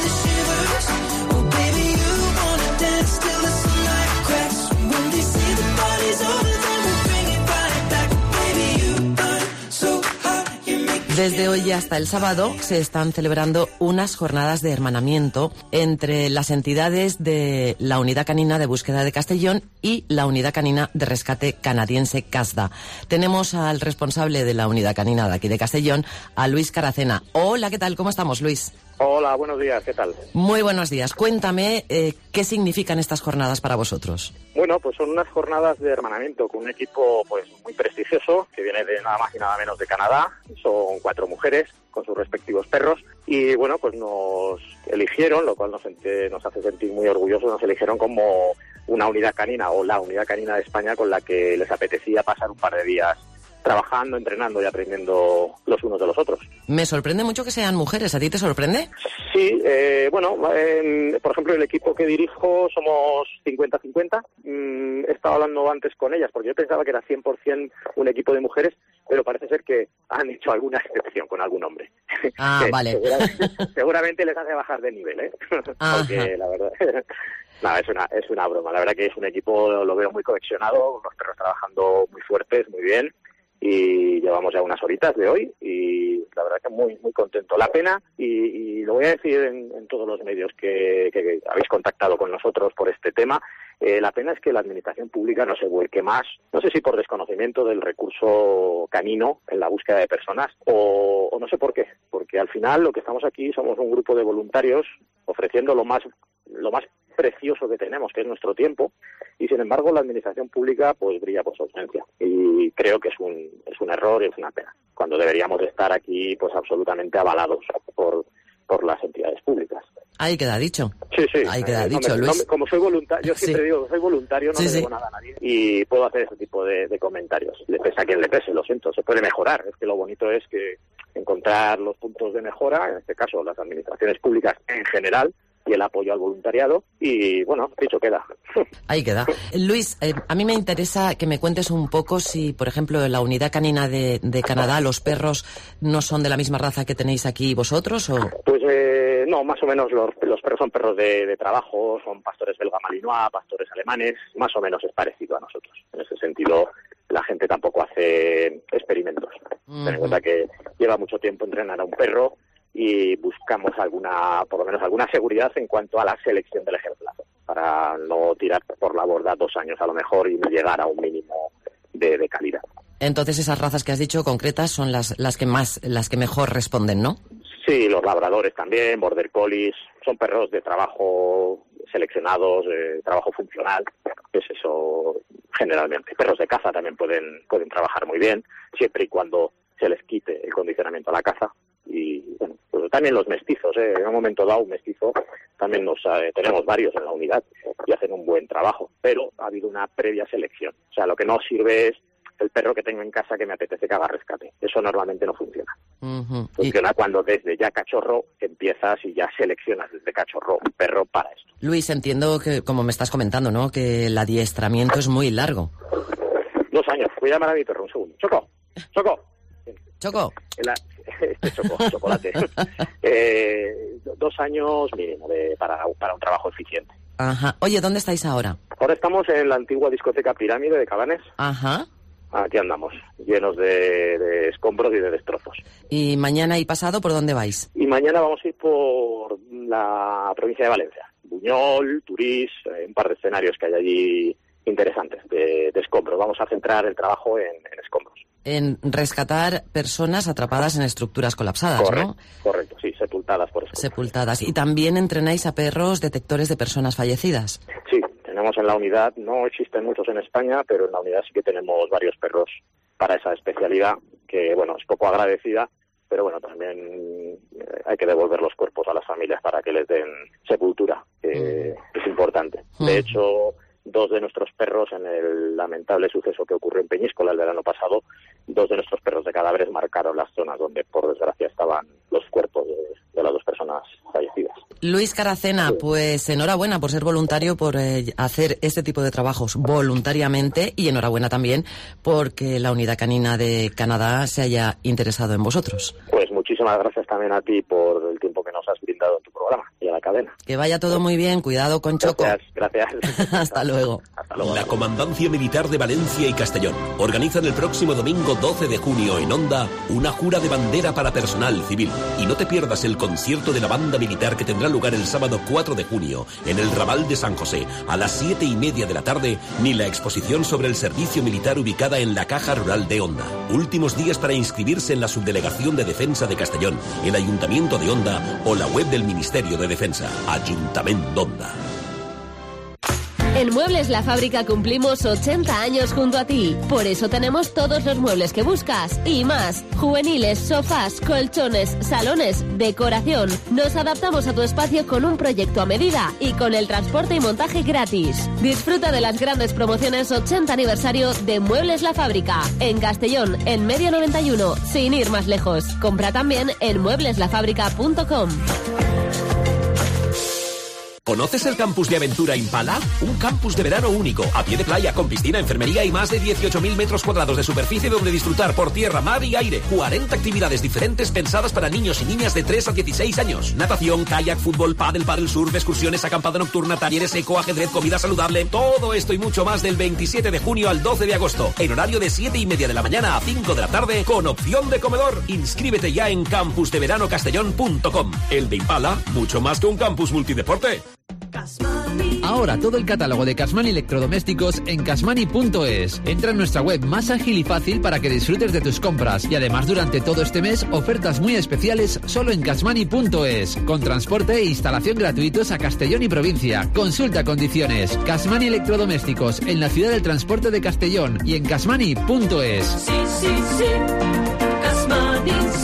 Desde hoy hasta el sábado se están celebrando unas jornadas de hermanamiento entre las entidades de la Unidad Canina de Búsqueda de Castellón y la Unidad Canina de Rescate Canadiense CASDA. Tenemos al responsable de la Unidad Canina de aquí de Castellón, a Luis Caracena. Hola, ¿qué tal? ¿Cómo estamos, Luis? Hola, buenos días, ¿qué tal? Muy buenos días. Cuéntame qué significan estas jornadas para vosotros. Bueno, pues son unas jornadas de hermanamiento con un equipo pues muy prestigioso que viene de nada más y nada menos de Canadá. Son 4 mujeres con sus respectivos perros y bueno, pues nos eligieron, lo cual nos hace sentir muy orgullosos, nos eligieron como una unidad canina o la unidad canina de España con la que les apetecía pasar un par de días trabajando, entrenando y aprendiendo los unos de los otros. Me sorprende mucho que sean mujeres. ¿A ti te sorprende? Sí, bueno, por ejemplo, el equipo que dirijo somos 50-50. He estado hablando antes con ellas porque yo pensaba que era 100% un equipo de mujeres, pero parece ser que han hecho alguna excepción con algún hombre. Ah, vale. Seguramente les hace bajar de nivel, ¿eh? Porque la verdad... No, es una broma. La verdad que es un equipo, lo veo muy cohesionado, los perros trabajando muy fuertes, muy bien. Y llevamos ya unas horitas de hoy y la verdad que muy muy contento. La pena, y lo voy a decir en todos los medios que habéis contactado con nosotros por este tema, la pena es que la administración pública no se vuelque más, no sé si por desconocimiento del recurso canino en la búsqueda de personas o no sé por qué, porque al final lo que estamos aquí somos un grupo de voluntarios ofreciendo lo más precioso que tenemos, que es nuestro tiempo, y sin embargo la administración pública pues brilla por su ausencia y creo que es un error y es una pena, cuando deberíamos de estar aquí pues absolutamente avalados por las entidades públicas. Ahí queda dicho. Sí. Ahí queda dicho, Luis. Como soy voluntario, yo siempre digo que soy voluntario, no le debo nada a nadie y puedo hacer ese tipo de comentarios. Le pese a quien le pese, lo siento, se puede mejorar. Es que lo bonito es que encontrar los puntos de mejora, en este caso las administraciones públicas en general, y el apoyo al voluntariado y, bueno, dicho queda. Ahí queda. Luis, a mí me interesa que me cuentes un poco si, por ejemplo, en la unidad canina de Canadá los perros no son de la misma raza que tenéis aquí vosotros, ¿o...? Pues no, más o menos los perros son perros de trabajo, son pastores belga malinois, pastores alemanes, más o menos es parecido a nosotros. En ese sentido, la gente tampoco hace experimentos. Ten en cuenta que lleva mucho tiempo entrenar a un perro y buscamos por lo menos alguna seguridad en cuanto a la selección del ejemplar, para no tirar por la borda 2 años a lo mejor y no llegar a un mínimo de calidad. Entonces esas razas que has dicho concretas son las que mejor responden, ¿no? Sí, los labradores también, border collies, son perros de trabajo seleccionados, trabajo funcional, es eso generalmente. Perros de caza también pueden trabajar muy bien, siempre y cuando se les quite el condicionamiento a la caza. Y bueno, pues también los mestizos, en un momento dado un mestizo también tenemos varios en la unidad y hacen un buen trabajo, pero ha habido una previa selección. O sea, lo que no sirve es el perro que tengo en casa que me apetece que haga rescate. Eso normalmente no funciona. Funciona cuando desde ya cachorro empiezas y ya seleccionas desde cachorro un perro para esto. Luis, entiendo que, como me estás comentando, ¿no?, que el adiestramiento es muy largo. 2 años. Voy a llamar a mi perro un segundo. ¡Choco! ¡Choco! Chocolate. 2 años mínimo para un trabajo eficiente. Ajá. Oye, ¿dónde estáis ahora? Ahora estamos en la antigua discoteca Pirámide de Cabanes. Ajá. Aquí andamos, llenos de escombros y de destrozos. ¿Y mañana y pasado por dónde vais? Y mañana vamos a ir por la provincia de Valencia. Buñol, Turís, un par de escenarios que hay allí interesantes de escombros. Vamos a centrar el trabajo en escombros. En rescatar personas atrapadas en estructuras colapsadas, ¿no? Correcto, sí, sepultadas por escombros. Sepultadas. ¿Y también entrenáis a perros detectores de personas fallecidas? Sí. Tenemos en la unidad, no existen muchos en España, pero en la unidad sí que tenemos varios perros para esa especialidad, que bueno, es poco agradecida, pero bueno, también hay que devolver los cuerpos a las familias para que les den sepultura, que es importante. De hecho, 2 de nuestros perros, en el lamentable suceso que ocurrió en Peñíscola el verano pasado, 2 de nuestros perros de cadáveres marcaron las zonas donde, por desgracia, estaban los cuerpos de las 2 personas fallecidas. Luis Caracena, pues enhorabuena por ser voluntario, por hacer este tipo de trabajos voluntariamente, y enhorabuena también porque la Unidad Canina de Canadá se haya interesado en vosotros. Pues muchísimas gracias también a ti por el tiempo que nos has brindado en tu programa y a la cadena. Que vaya todo muy bien, cuidado con Choco. Gracias. Hasta luego. La Comandancia Militar de Valencia y Castellón organizan el próximo domingo 12 de junio en Onda una jura de bandera para personal civil. Y no te pierdas el concierto de la banda militar que tendrá lugar el sábado 4 de junio en el Raval de San José a las 7:30 de la tarde, ni la exposición sobre el servicio militar ubicada en la Caja Rural de Onda. Últimos días para inscribirse en la Subdelegación de Defensa de Castellón, el Ayuntamiento de Onda o la web del Ministerio de Defensa. Ayuntamiento de Onda. En Muebles La Fábrica cumplimos 80 años junto a ti. Por eso tenemos todos los muebles que buscas y más. Juveniles, sofás, colchones, salones, decoración. Nos adaptamos a tu espacio con un proyecto a medida y con el transporte y montaje gratis. Disfruta de las grandes promociones 80 aniversario de Muebles La Fábrica. En Castellón, en Medio 91, sin ir más lejos. Compra también en muebleslafábrica.com. ¿Conoces el campus de aventura Impala? Un campus de verano único, a pie de playa, con piscina, enfermería y más de 18.000 metros cuadrados de superficie donde disfrutar por tierra, mar y aire. 40 actividades diferentes pensadas para niños y niñas de 3 a 16 años. Natación, kayak, fútbol, pádel surf, excursiones, acampada nocturna, talleres eco, ajedrez, comida saludable. Todo esto y mucho más del 27 de junio al 12 de agosto. En horario de 7:30 de la mañana a 5 de la tarde, con opción de comedor. Inscríbete ya en campusdeveranocastellón.com. El de Impala, mucho más que un campus multideporte. Ahora todo el catálogo de Casmani Electrodomésticos en casmani.es. Entra en nuestra web más ágil y fácil para que disfrutes de tus compras. Y además durante todo este mes ofertas muy especiales solo en casmani.es. Con transporte e instalación gratuitos a Castellón y provincia. Consulta condiciones. Casmani Electrodomésticos en la ciudad del transporte de Castellón y en casmani.es. Sí. Casmani, sí.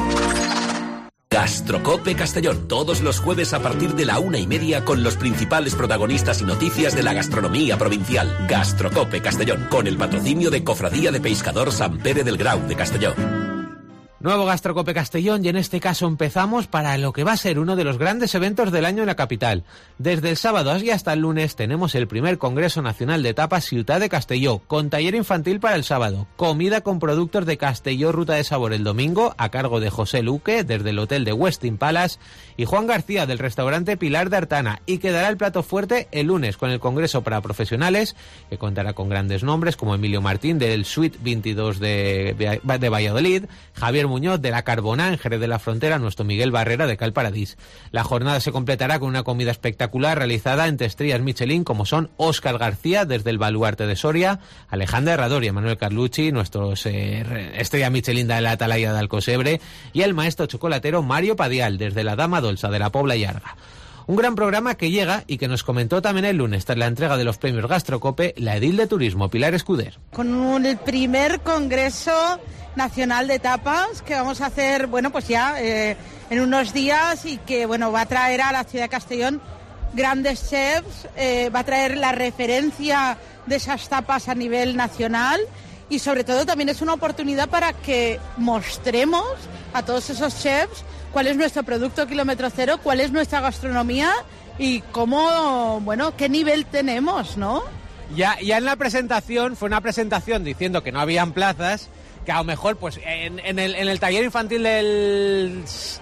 Gastrocope Castellón, todos los jueves a partir de la 1:30 con los principales protagonistas y noticias de la gastronomía provincial. Gastrocope Castellón, con el patrocinio de Cofradía de Pescador Sant Pere del Grau de Castellón. Nuevo Gastrocope Castellón, y en este caso empezamos para lo que va a ser uno de los grandes eventos del año en la capital. Desde el sábado y hasta el lunes tenemos el primer Congreso Nacional de Tapas Ciutat de Castelló, con taller infantil para el sábado, comida con productos de Castelló Ruta de Sabor el domingo, a cargo de José Luque, desde el hotel de Westin Palace, y Juan García, del restaurante Pilar de Artana, y quedará el plato fuerte el lunes con el Congreso para Profesionales, que contará con grandes nombres como Emilio Martín, del Suite 22 de Valladolid, Javier Muñoz de la Carbona, en Jerez de la Frontera, nuestro Miguel Barrera de Cal Paradís. La jornada se completará con una comida espectacular realizada entre estrellas Michelin como son Óscar García desde el Baluarte de Soria, Alejandra Herrador y Manuel Carlucci, nuestros estrella Michelin de la Atalaya de Alcosebre, y el maestro chocolatero Mario Padial desde la Dama Dolça de la Pobla Llarga. Un gran programa que llega y que nos comentó también el lunes tras la entrega de los premios Gastrocope la edil de turismo Pilar Escuder. Con el primer Congreso Nacional de Tapas que vamos a hacer, bueno, pues ya en unos días, y que, bueno, va a traer a la ciudad de Castellón grandes chefs, va a traer la referencia de esas tapas a nivel nacional, y sobre todo también es una oportunidad para que mostremos a todos esos chefs cuál es nuestro producto kilómetro cero, cuál es nuestra gastronomía y cómo, bueno, qué nivel tenemos, ¿no? Ya en la presentación, fue una presentación diciendo que no habían plazas, que a lo mejor pues en el taller infantil del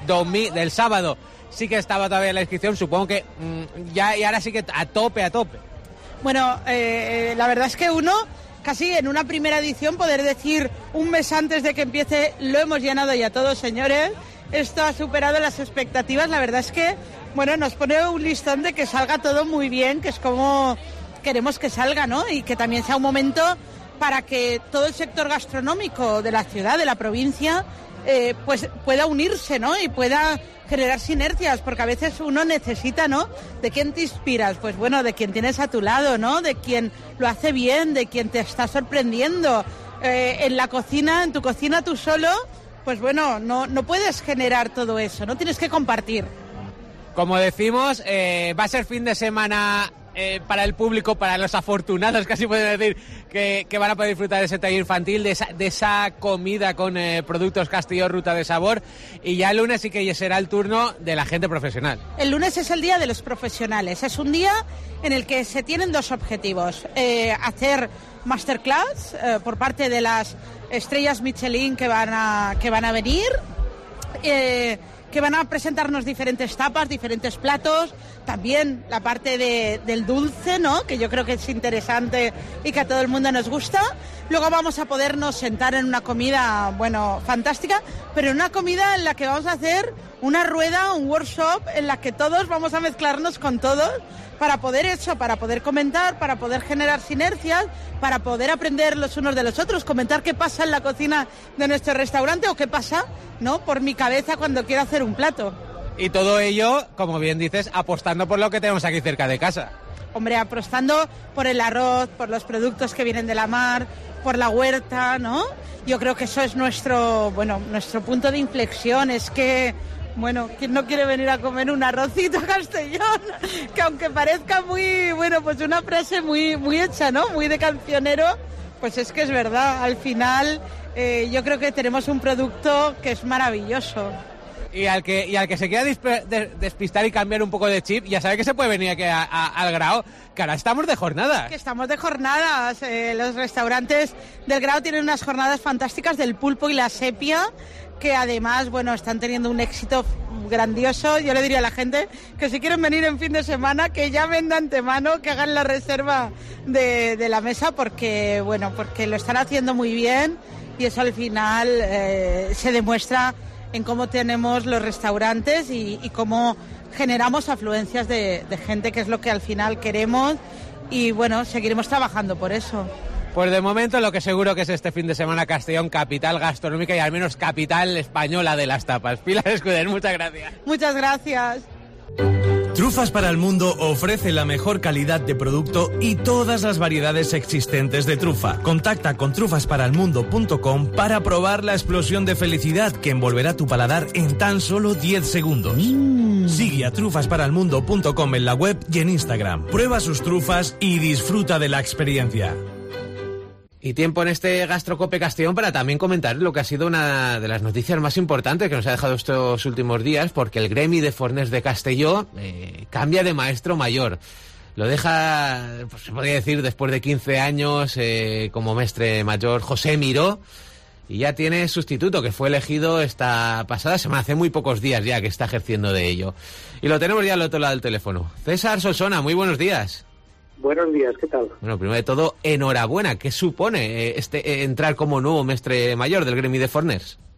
sábado sí que estaba todavía la inscripción, supongo que ya, y ahora sí que a tope. Bueno, la verdad es que uno, casi en una primera edición, poder decir un mes antes de que empiece, lo hemos llenado ya todos, señores. Esto ha superado las expectativas. La verdad es que, bueno, nos pone un listón de que salga todo muy bien, que es como queremos que salga, ¿no? Y que también sea un momento para que todo el sector gastronómico de la ciudad, de la provincia, pues pueda unirse, ¿no? Y pueda generar sinergias, porque a veces uno necesita, ¿no? ¿De quién te inspiras? Pues bueno, de quien tienes a tu lado, ¿no? De quien lo hace bien, de quien te está sorprendiendo. En la cocina, en tu cocina tú solo, pues bueno, no puedes generar todo eso, ¿no? Tienes que compartir. Como decimos, va a ser fin de semana para el público, para los afortunados, casi pueden decir, que van a poder disfrutar de ese taller infantil, de esa comida con productos Castellón Ruta de Sabor, y ya el lunes sí que será el turno de la gente profesional. El lunes es el día de los profesionales, es un día en el que se tienen dos objetivos: hacer masterclass por parte de las estrellas Michelin que van a venir, que van a presentarnos diferentes tapas, diferentes platos, también la parte del dulce, ¿no? Que yo creo que es interesante y que a todo el mundo nos gusta. Luego vamos a podernos sentar en una comida, bueno, fantástica, pero en una comida en la que vamos a hacer una rueda, un workshop, en la que todos vamos a mezclarnos con todos para poder comentar, para poder generar sinergias, para poder aprender los unos de los otros, comentar qué pasa en la cocina de nuestro restaurante o qué pasa, ¿no?, por mi cabeza cuando quiero hacer un plato. Y todo ello, como bien dices, apostando por lo que tenemos aquí cerca de casa. Hombre, apostando por el arroz, por los productos que vienen de la mar, por la huerta, ¿no? Yo creo que eso es nuestro punto de inflexión. Es que, bueno, ¿quién no quiere venir a comer un arrocito a Castellón? Que aunque parezca muy, bueno, pues una frase muy hecha, ¿no? Muy de cancionero, pues es que es verdad. Al final, yo creo que tenemos un producto que es maravilloso. Y al que se quiera despistar y cambiar un poco de chip, ya sabe que se puede venir aquí al Grao, que ahora estamos de jornadas. Que estamos de jornadas. Los restaurantes del Grao tienen unas jornadas fantásticas del pulpo y la sepia, que además, bueno, están teniendo un éxito grandioso. Yo le diría a la gente que si quieren venir en fin de semana, que llamen de antemano, que hagan la reserva de la mesa, porque lo están haciendo muy bien, y eso al final se demuestra en cómo tenemos los restaurantes y cómo generamos afluencias de gente, que es lo que al final queremos, y bueno, seguiremos trabajando por eso. Pues de momento lo que seguro que es este fin de semana Castellón, capital gastronómica y al menos capital española de las tapas. Pilar Escuder, muchas gracias. Muchas gracias. Trufas para el Mundo ofrece la mejor calidad de producto y todas las variedades existentes de trufa. Contacta con trufasparaelmundo.com para probar la explosión de felicidad que envolverá tu paladar en tan solo 10 segundos. Sigue a trufasparaelmundo.com en la web y en Instagram. Prueba sus trufas y disfruta de la experiencia. Y tiempo en este Gastrocope Castellón para también comentar lo que ha sido una de las noticias más importantes que nos ha dejado estos últimos días, porque el Gremi de Forners de Castelló cambia de maestro mayor. Lo deja, pues se podría decir, después de 15 años como maestre mayor, José Miró, y ya tiene sustituto, que fue elegido esta pasada semana, hace muy pocos días ya que está ejerciendo de ello. Y lo tenemos ya al otro lado del teléfono. César Solsona, muy buenos días. Buenos días, ¿qué tal? Bueno, primero de todo, enhorabuena. ¿Qué supone entrar como nuevo mestre mayor del Gremi de Forners?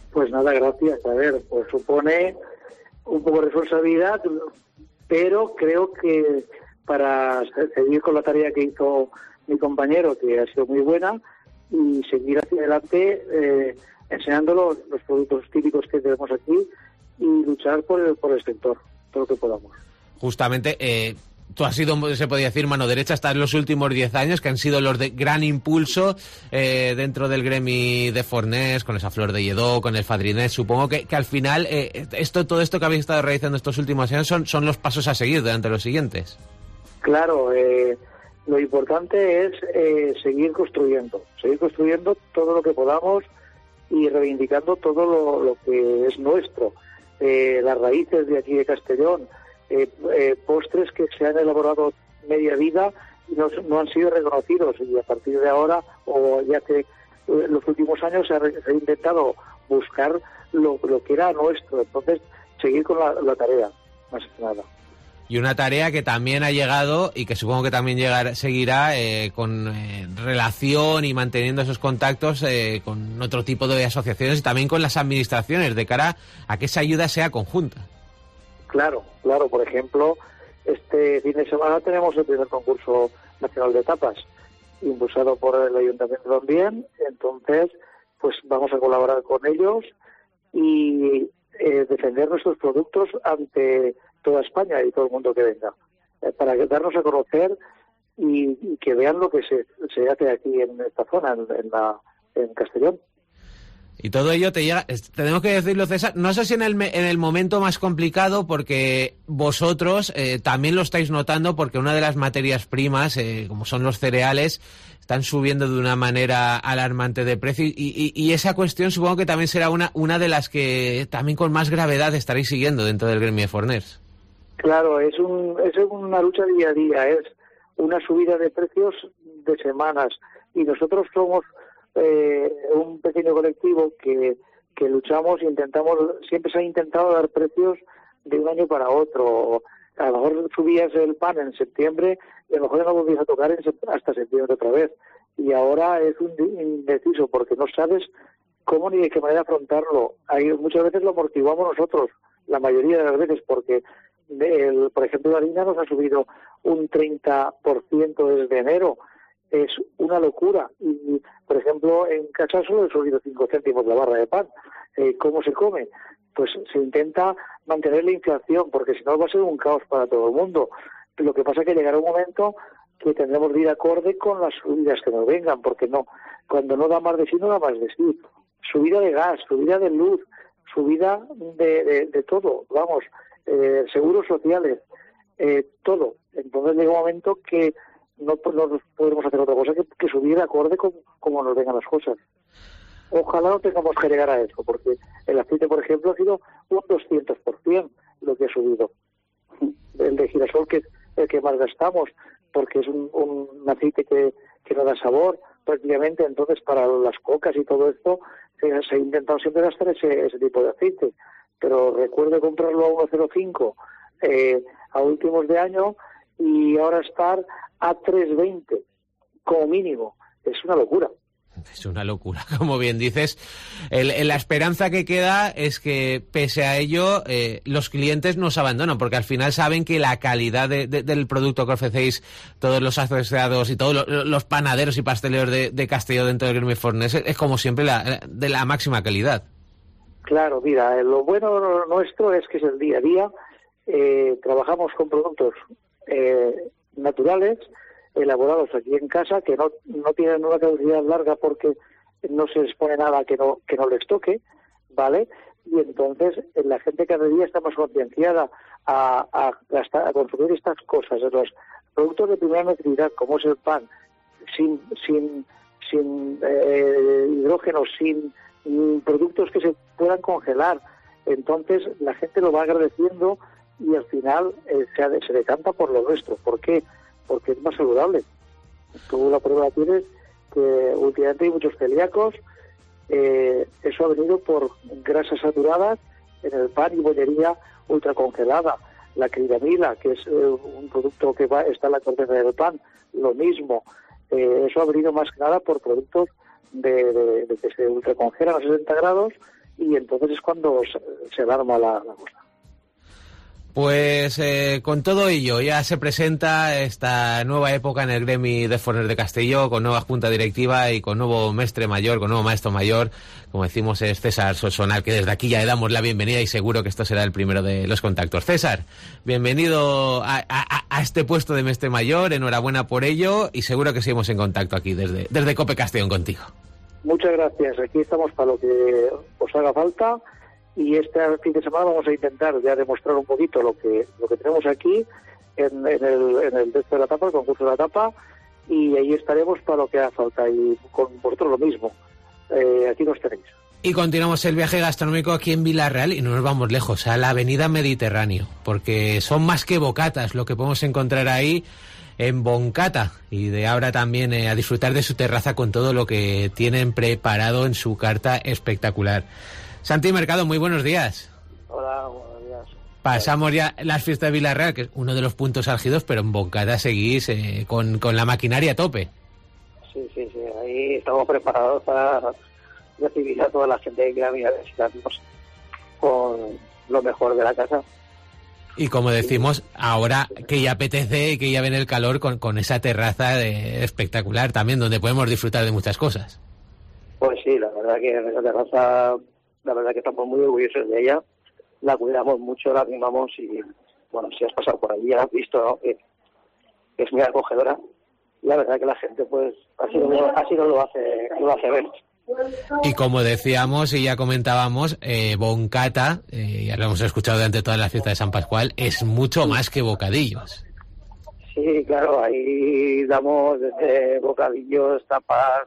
Pues nada, gracias. A ver, pues supone un poco de responsabilidad, pero creo que para seguir con la tarea que hizo mi compañero, que ha sido muy buena, y seguir hacia adelante enseñando los productos típicos que tenemos aquí y luchar por el sector, todo lo que podamos. Justamente, tú has sido, se podría decir, mano derecha hasta en los últimos 10 años, que han sido los de gran impulso dentro del gremi de Forners, con esa Flor de Lledó, con el Fadrinet. Supongo que al final todo esto que habéis estado realizando estos últimos años son los pasos a seguir durante los siguientes. Claro, lo importante es seguir construyendo todo lo que podamos y reivindicando todo lo que es nuestro. Las raíces de aquí de Castellón, postres que se han elaborado media vida y no han sido reconocidos, y a partir de ahora o ya que los últimos años se ha intentado buscar lo que era nuestro. Entonces, seguir con la tarea, más que nada. Y una tarea que también ha llegado y que supongo que también seguirá con relación y manteniendo esos contactos con otro tipo de asociaciones y también con las administraciones, de cara a que esa ayuda sea conjunta. Claro. Por ejemplo, este fin de semana tenemos el primer concurso nacional de tapas, impulsado por el Ayuntamiento también. Entonces, pues vamos a colaborar con ellos y defender nuestros productos ante toda España y todo el mundo que venga, para darnos a conocer y que vean lo que se hace aquí en esta zona, en Castellón. Y todo ello te llega, tenemos que decirlo, César, no sé si en el momento más complicado, porque vosotros también lo estáis notando, porque una de las materias primas, como son los cereales, están subiendo de una manera alarmante de precio, y esa cuestión supongo que también será una de las que también con más gravedad estaréis siguiendo dentro del gremio de Forners. Claro, es una lucha día a día, es una subida de precios de semanas, y nosotros somos un pequeño colectivo que luchamos y siempre se ha intentado dar precios de un año para otro. A lo mejor subías el pan en septiembre y a lo mejor ya no volvías a tocar hasta septiembre otra vez. Y ahora es un indeciso porque no sabes cómo ni de qué manera afrontarlo. Muchas veces lo amortiguamos nosotros, la mayoría de las veces, porque por ejemplo la harina nos ha subido un 30% desde enero. Es una locura. Y, por ejemplo, en casa solo he subido 5 céntimos la barra de pan. ¿Cómo se come? Pues se intenta mantener la inflación, porque si no va a ser un caos para todo el mundo. Lo que pasa es que llegará un momento que tendremos que ir acorde con las subidas que nos vengan, porque no, cuando no da más de sí, no da más de sí. Subida de gas, subida de luz, subida de todo, vamos, seguros sociales, todo. Entonces llega un momento que no podemos hacer otra cosa que subir acorde con cómo nos vengan las cosas. Ojalá no tengamos que llegar a eso, porque el aceite, por ejemplo, ha sido un 200% lo que ha subido. El de girasol, que es el que más gastamos, porque es un aceite que no da sabor prácticamente. Entonces, para las cocas y todo esto, se ha intentado siempre gastar ese tipo de aceite. Pero recuerdo comprarlo a 1,05 a últimos de año, y ahora estar a 3,20 como mínimo. Es una locura. Es una locura, como bien dices. La esperanza que queda es que, pese a ello, los clientes nos abandonan, porque al final saben que la calidad del producto que ofrecéis, todos los asociados y todos los panaderos y pasteleros de Castelló dentro del gremio Forners, es como siempre de la máxima calidad. Claro, mira, lo bueno nuestro es que es el día a día. Trabajamos con productos naturales, elaborados aquí en casa, que no tienen una caducidad larga porque no se les pone nada que no les toque, ¿vale? Y entonces la gente cada día está más concienciada a consumir estas cosas, los productos de primera necesidad, como es el pan, sin hidrógeno, sin productos que se puedan congelar. Entonces la gente lo va agradeciendo y al final se decanta por lo nuestro. ¿Por qué? Porque es más saludable. Tú la prueba tienes que últimamente hay muchos celíacos. Eso ha venido por grasas saturadas en el pan y bollería ultracongelada. La acridamida, que es un producto que está en la corteza del pan, lo mismo. Eso ha venido más que nada por productos de que se ultracongelan a 60 grados y entonces es cuando se arma la cosa. Pues con todo ello ya se presenta esta nueva época en el gremi de Forners de Castelló, con nueva junta directiva y con nuevo maestro mayor, como decimos es César Solsona, que desde aquí ya le damos la bienvenida y seguro que esto será el primero de los contactos. César, bienvenido a este puesto de maestre mayor, enhorabuena por ello y seguro que seguimos en contacto aquí desde Cope Castellón contigo. Muchas gracias, aquí estamos para lo que os haga falta. Y este fin de semana vamos a intentar ya demostrar un poquito lo que tenemos aquí en el texto de la tapa, el concurso de la tapa, y ahí estaremos para lo que haga falta. Y con vosotros lo mismo, aquí nos tenéis. Y continuamos el viaje gastronómico aquí en Villarreal y no nos vamos lejos, a la avenida Mediterráneo, porque son más que bocatas lo que podemos encontrar ahí en Boncata, y de ahora también a disfrutar de su terraza con todo lo que tienen preparado en su carta espectacular. Santi Mercado, muy buenos días. Hola, buenos días. Pasamos ya las fiestas de Villarreal, que es uno de los puntos álgidos, pero en Boncata seguís con la maquinaria a tope. Sí, ahí estamos preparados para recibir a toda la gente que quiera venir a visitarnos con lo mejor de la casa. Y como decimos, ahora que ya apetece y que ya viene el calor con esa terraza espectacular también, donde podemos disfrutar de muchas cosas. Pues sí, la verdad que en esa terraza, la verdad que estamos muy orgullosos de ella, la cuidamos mucho, la mimamos y, bueno, si has pasado por allí ya has visto, ¿no?, que es muy acogedora. La verdad que la gente, pues, así no lo hace ver. Y como decíamos y ya comentábamos, Boncata, ya lo hemos escuchado durante toda la fiesta de San Pascual, es mucho más que bocadillos. Sí, claro, ahí damos desde bocadillos, tapas,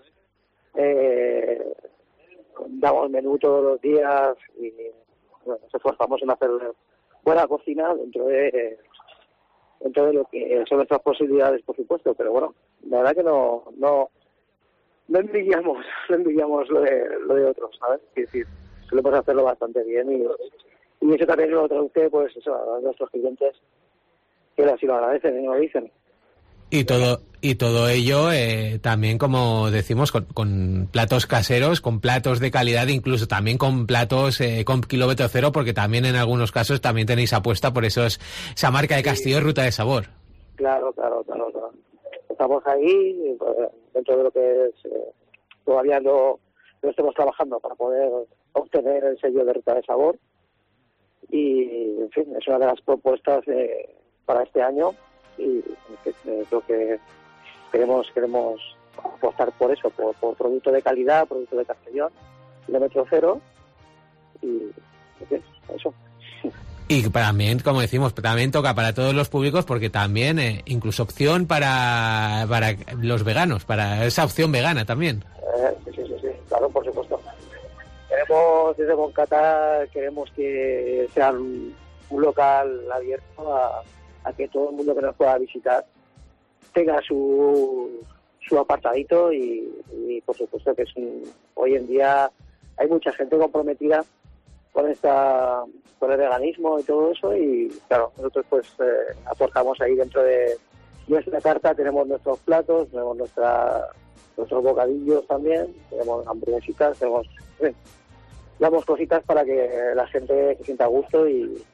damos menú todos los días y bueno, nos esforzamos en hacer buena cocina dentro de lo que son nuestras posibilidades, por supuesto, pero bueno, la verdad que no envidiamos lo de otros, ¿sabes? Es decir, solemos hacerlo bastante bien y eso también lo traduce, pues, eso, a nuestros clientes, que así lo agradecen y nos lo dicen. Y todo ello también, como decimos, con platos caseros, con platos de calidad, incluso también con platos con kilómetro cero, porque también en algunos casos también tenéis apuesta por esa marca de Castelló, Ruta de Sabor. Claro. Estamos ahí, dentro de lo que es, todavía no estamos trabajando para poder obtener el sello de Ruta de Sabor. Y, en fin, es una de las propuestas para este año. Y creo que queremos apostar por eso, por producto de calidad, producto de Castellón, kilómetro cero, y eso. Y también, como decimos, también toca para todos los públicos, porque también incluso opción para los veganos, para esa opción vegana también. Sí, claro, por supuesto. Desde Boncata queremos que sea un local abierto a que todo el mundo que nos pueda visitar tenga su apartadito y por supuesto que hoy en día hay mucha gente comprometida con el veganismo y todo eso, y claro, nosotros pues aportamos ahí dentro de nuestra carta, tenemos nuestros platos, tenemos nuestros bocadillos también, tenemos hamburguesitas, damos cositas para que la gente se sienta a gusto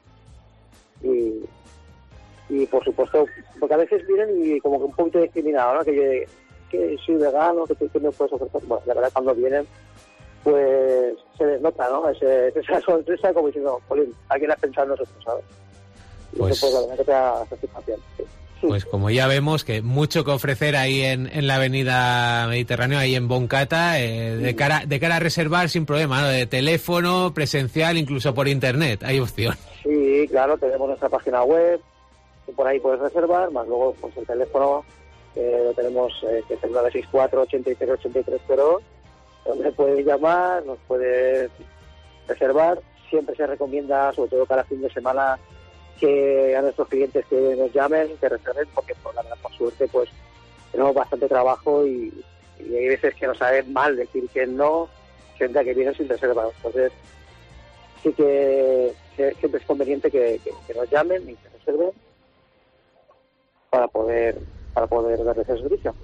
y por supuesto, porque a veces vienen y como que un poquito discriminado, ¿no? Que soy vegano, que me puedes ofrecer. Bueno, la verdad, cuando vienen, pues se les nota, ¿no? Esa sorpresa, como diciendo, Polín, alguien ha pensado en nosotros, ¿sabes? Y pues, eso, pues la verdad que te da satisfacción. Sí. Pues como ya vemos, que mucho que ofrecer ahí en la avenida Mediterráneo, ahí en Boncata, de cara a reservar sin problema, ¿no? De teléfono, presencial, incluso por internet, hay opción. Sí, claro, tenemos nuestra página web, y por ahí puedes reservar, más luego pues el teléfono lo tenemos, que es el 964-83-8302, donde puedes llamar, nos puedes reservar. Siempre se recomienda, sobre todo para fin de semana, que a nuestros clientes que nos llamen, que reserven, porque por la verdad, por suerte, pues tenemos bastante trabajo y hay veces que nos sabe mal decir que no, gente que viene sin reserva. Entonces, sí que siempre es conveniente que nos llamen y que reserven para poder darles ese servicio.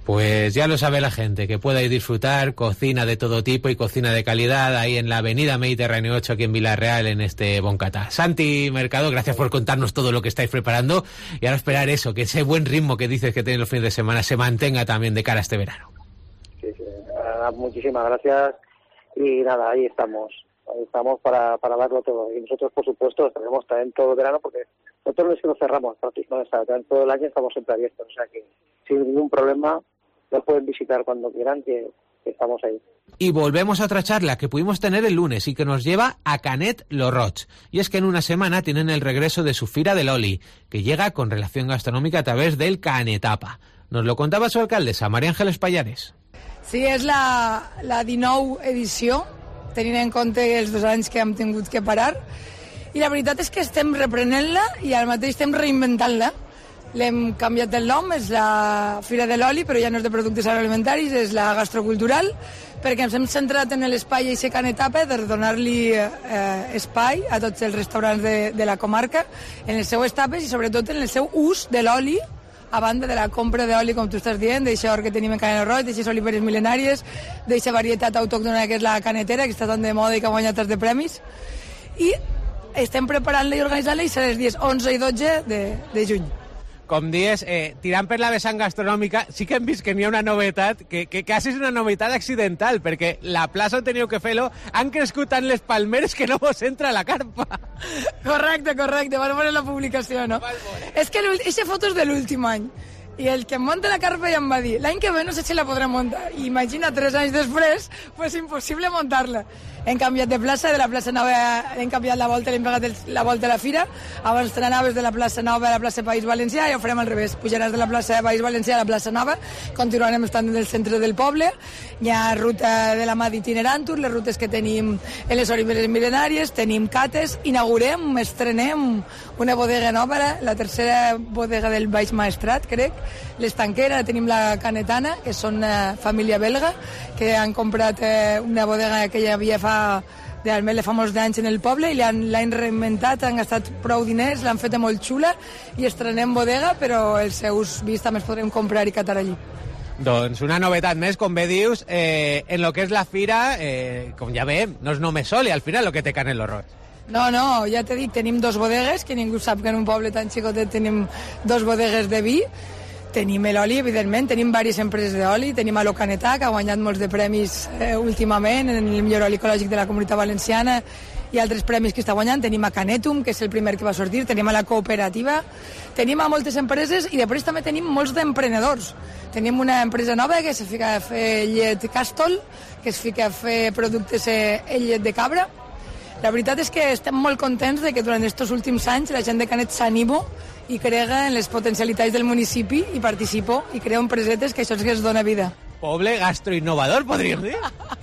Pues ya lo sabe la gente, que pueda ir disfrutar cocina de todo tipo y cocina de calidad ahí en la avenida Mediterráneo 8 aquí en Villarreal, en este Boncatá. Santi Mercado, gracias por contarnos todo lo que estáis preparando y ahora esperar eso, que ese buen ritmo que dices que tenéis los fines de semana se mantenga también de cara a este verano. Sí, muchísimas gracias y nada, ahí estamos para darlo todo. Y nosotros, por supuesto, estaremos también todo el verano porque nosotros no es que nos cerramos, prácticamente todo el año estamos siempre abiertos, o sea que sin ningún problema nos pueden visitar cuando quieran, que estamos ahí. Y volvemos a otra charla que pudimos tener el lunes y que nos lleva a Canet Lo Roig. Y es que en una semana tienen el regreso de su Fira del Oli, que llega con relación gastronòmica a través del Canetapa. Nos lo contaba su alcaldesa, María Ángeles Pallares. Sí, és la 19 edició, tenint en compte els 2 anys que hem tingut que parar. I la veritat és que estem reprenent-la i al mateix temps reinventant-la. L'hem canviat el nom, és la Fira de l'Oli, però ja no és de productes agroalimentaris, és la gastrocultural, perquè ens hem centrat en l'espai i Can Etapa per donar-li espai a tots els restaurants de la comarca, en les seues tapes i sobretot en el seu ús de l'oli, a banda de la compra d'oli, com tu estàs dient, d'aixa or que tenim en Canet Roig, d'eixes oliveres mil·lenàries, d'eixa varietat autòctona que és la canetera, que està tan de moda i que ha guanyat tants de premis. I estem preparant-la i organitzant-la i serà els dies 11 i 12 de juny. Com dies, tirant per la vessant gastronòmica, sí que hem vist que n'hi ha una novetat, que quasi és una novetat accidental, perquè la plaça on teniu que fer-lo han crescut tant les palmeres que no vos entra la carpa. Correcte, van veure la publicació, no? És que aquesta foto és de l'últim any, i el que em munta la carpa ja em va dir l'any que ve no sé si la podrem muntar, i imagina 3 anys després, pues impossible muntar-la. Hem canviat de plaça, de la plaça Nova hem canviat la volta, l'hem pegat la volta a la fira, abans te n'anaves de la plaça Nova a la plaça País Valencià i ho farem al revés, pujaràs de la plaça País Valencià a la plaça Nova, continuarem estant en el centre del poble, hi ha ruta de la mà d'itinerantur, les rutes que tenim en les oliveres mil·lenàries, tenim cates, inaugurem, estrenem una bodega nova, la tercera bodega del Baix Maestrat, crec, l'Estanquera, tenim la Canetana, que són una família belga, que han comprat una bodega que ja havia realment fa molts d'anys en el poble i l'han reinventat, han gastat prou diners, l'han fet molt xula i estrenem bodega, però els seus vins també els podrem comprar i catar allí. Doncs una novetat més, com bé dius, en lo que és la fira, com ja veiem, no és només oli, al final, el que té Canet Lo Roig. No, ja t'he dit, tenim 2 bodegues, que ningú sap que en un poble tan xicotet tenim 2 bodegues de vi. Tenim l'oli, evidentment, tenim diverses empreses d'oli, tenim a l'Ocanetà, que ha guanyat molts de premis últimament, en el millor oli ecològic de la Comunitat Valenciana, i altres premis que està guanyant. Tenim a Canetum, que és el primer que va sortir, tenim a la cooperativa, tenim a moltes empreses i després també tenim molts d'emprenedors. Tenim una empresa nova que se fica a fer llet Castol, que es fica a fer productes en llet de cabra. La veritat és que estem molt contents de que durant aquests últims anys la gent de Canet s'animo i crega en les potencialitats del municipi i participo i creo empresetes, que això és que es dona vida. Poble gastroinnovador, podríem dir.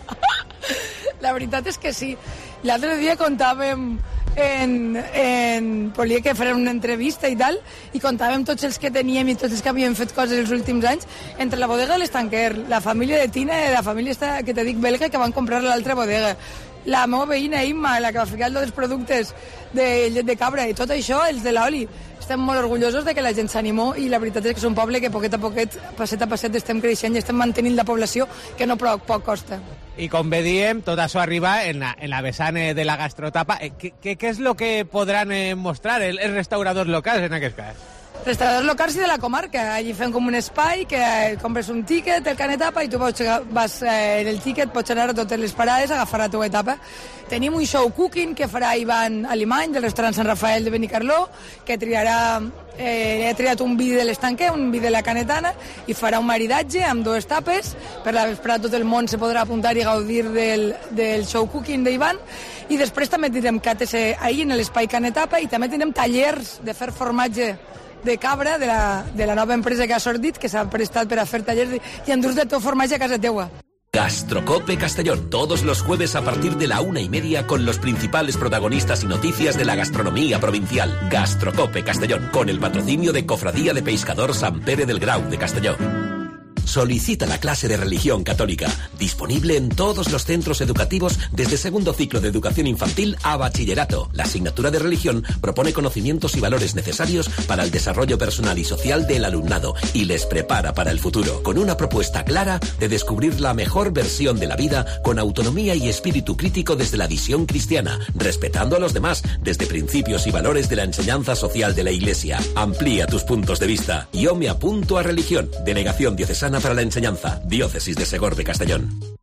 La veritat és que sí. L'altre dia contàvem volia que farem una entrevista i tal, i contàvem tots els que teníem i tots els que havíem fet coses els últims anys, entre la bodega de l'Estanquer, la família de Tina i la família que te dic belga, que van comprar l'altra bodega, la meva veïna Imma, la que va ficar els productes de llet de cabra i tot això, els de l'oli. Estem molt orgullosos de que la gent s'animó i la veritat és que és un poble que poquet a poquet, passet a passet, estem creixent i estem mantenint la població, que no poc costa. I com bé diem, tot això arriba en la vessant de la gastrotapa. Què és el que podran mostrar els restauradors locals en aquest cas? Restauradors locals i de la comarca. Allí fem com un espai que compres un tíquet, el Canetapa, i tu vas en el tíquet, pots anar a totes les parades, agafar la teva etapa. Tenim un show cooking que farà Ivan Alimany, del restaurant Sant Rafael de Benicarló, que triarà, ha triat un vi de l'Estanquer, un vi de la Canetana, i farà un maridatge amb 2 tapes. Per la vesprada tot el món se podrà apuntar i gaudir del show cooking d'Ivan. I després també tindrem cates ahir en l'espai Canetapa i també tindrem tallers de fer formatge de cabra de la nova empresa que ha sortit, que s'ha prestat per a fer tallers i endur de tot formatge a casa teua. Gastrocope Castellón, todos los jueves a partir de la 1:30 con los principales protagonistas y noticias de la gastronomía provincial. Gastrocope Castellón, con el patrocinio de Cofradía de Pescador Sant Pere del Grau de Castelló. Solicita la clase de religión católica, disponible en todos los centros educativos desde segundo ciclo de educación infantil a bachillerato. La asignatura de religión propone conocimientos y valores necesarios para el desarrollo personal y social del alumnado y les prepara para el futuro, con una propuesta clara de descubrir la mejor versión de la vida con autonomía y espíritu crítico desde la visión cristiana, respetando a los demás desde principios y valores de la enseñanza social de la Iglesia. Amplía tus puntos de vista. Yo me apunto a religión. Delegación Diocesana para la Enseñanza. Diócesis de Segor de Castellón.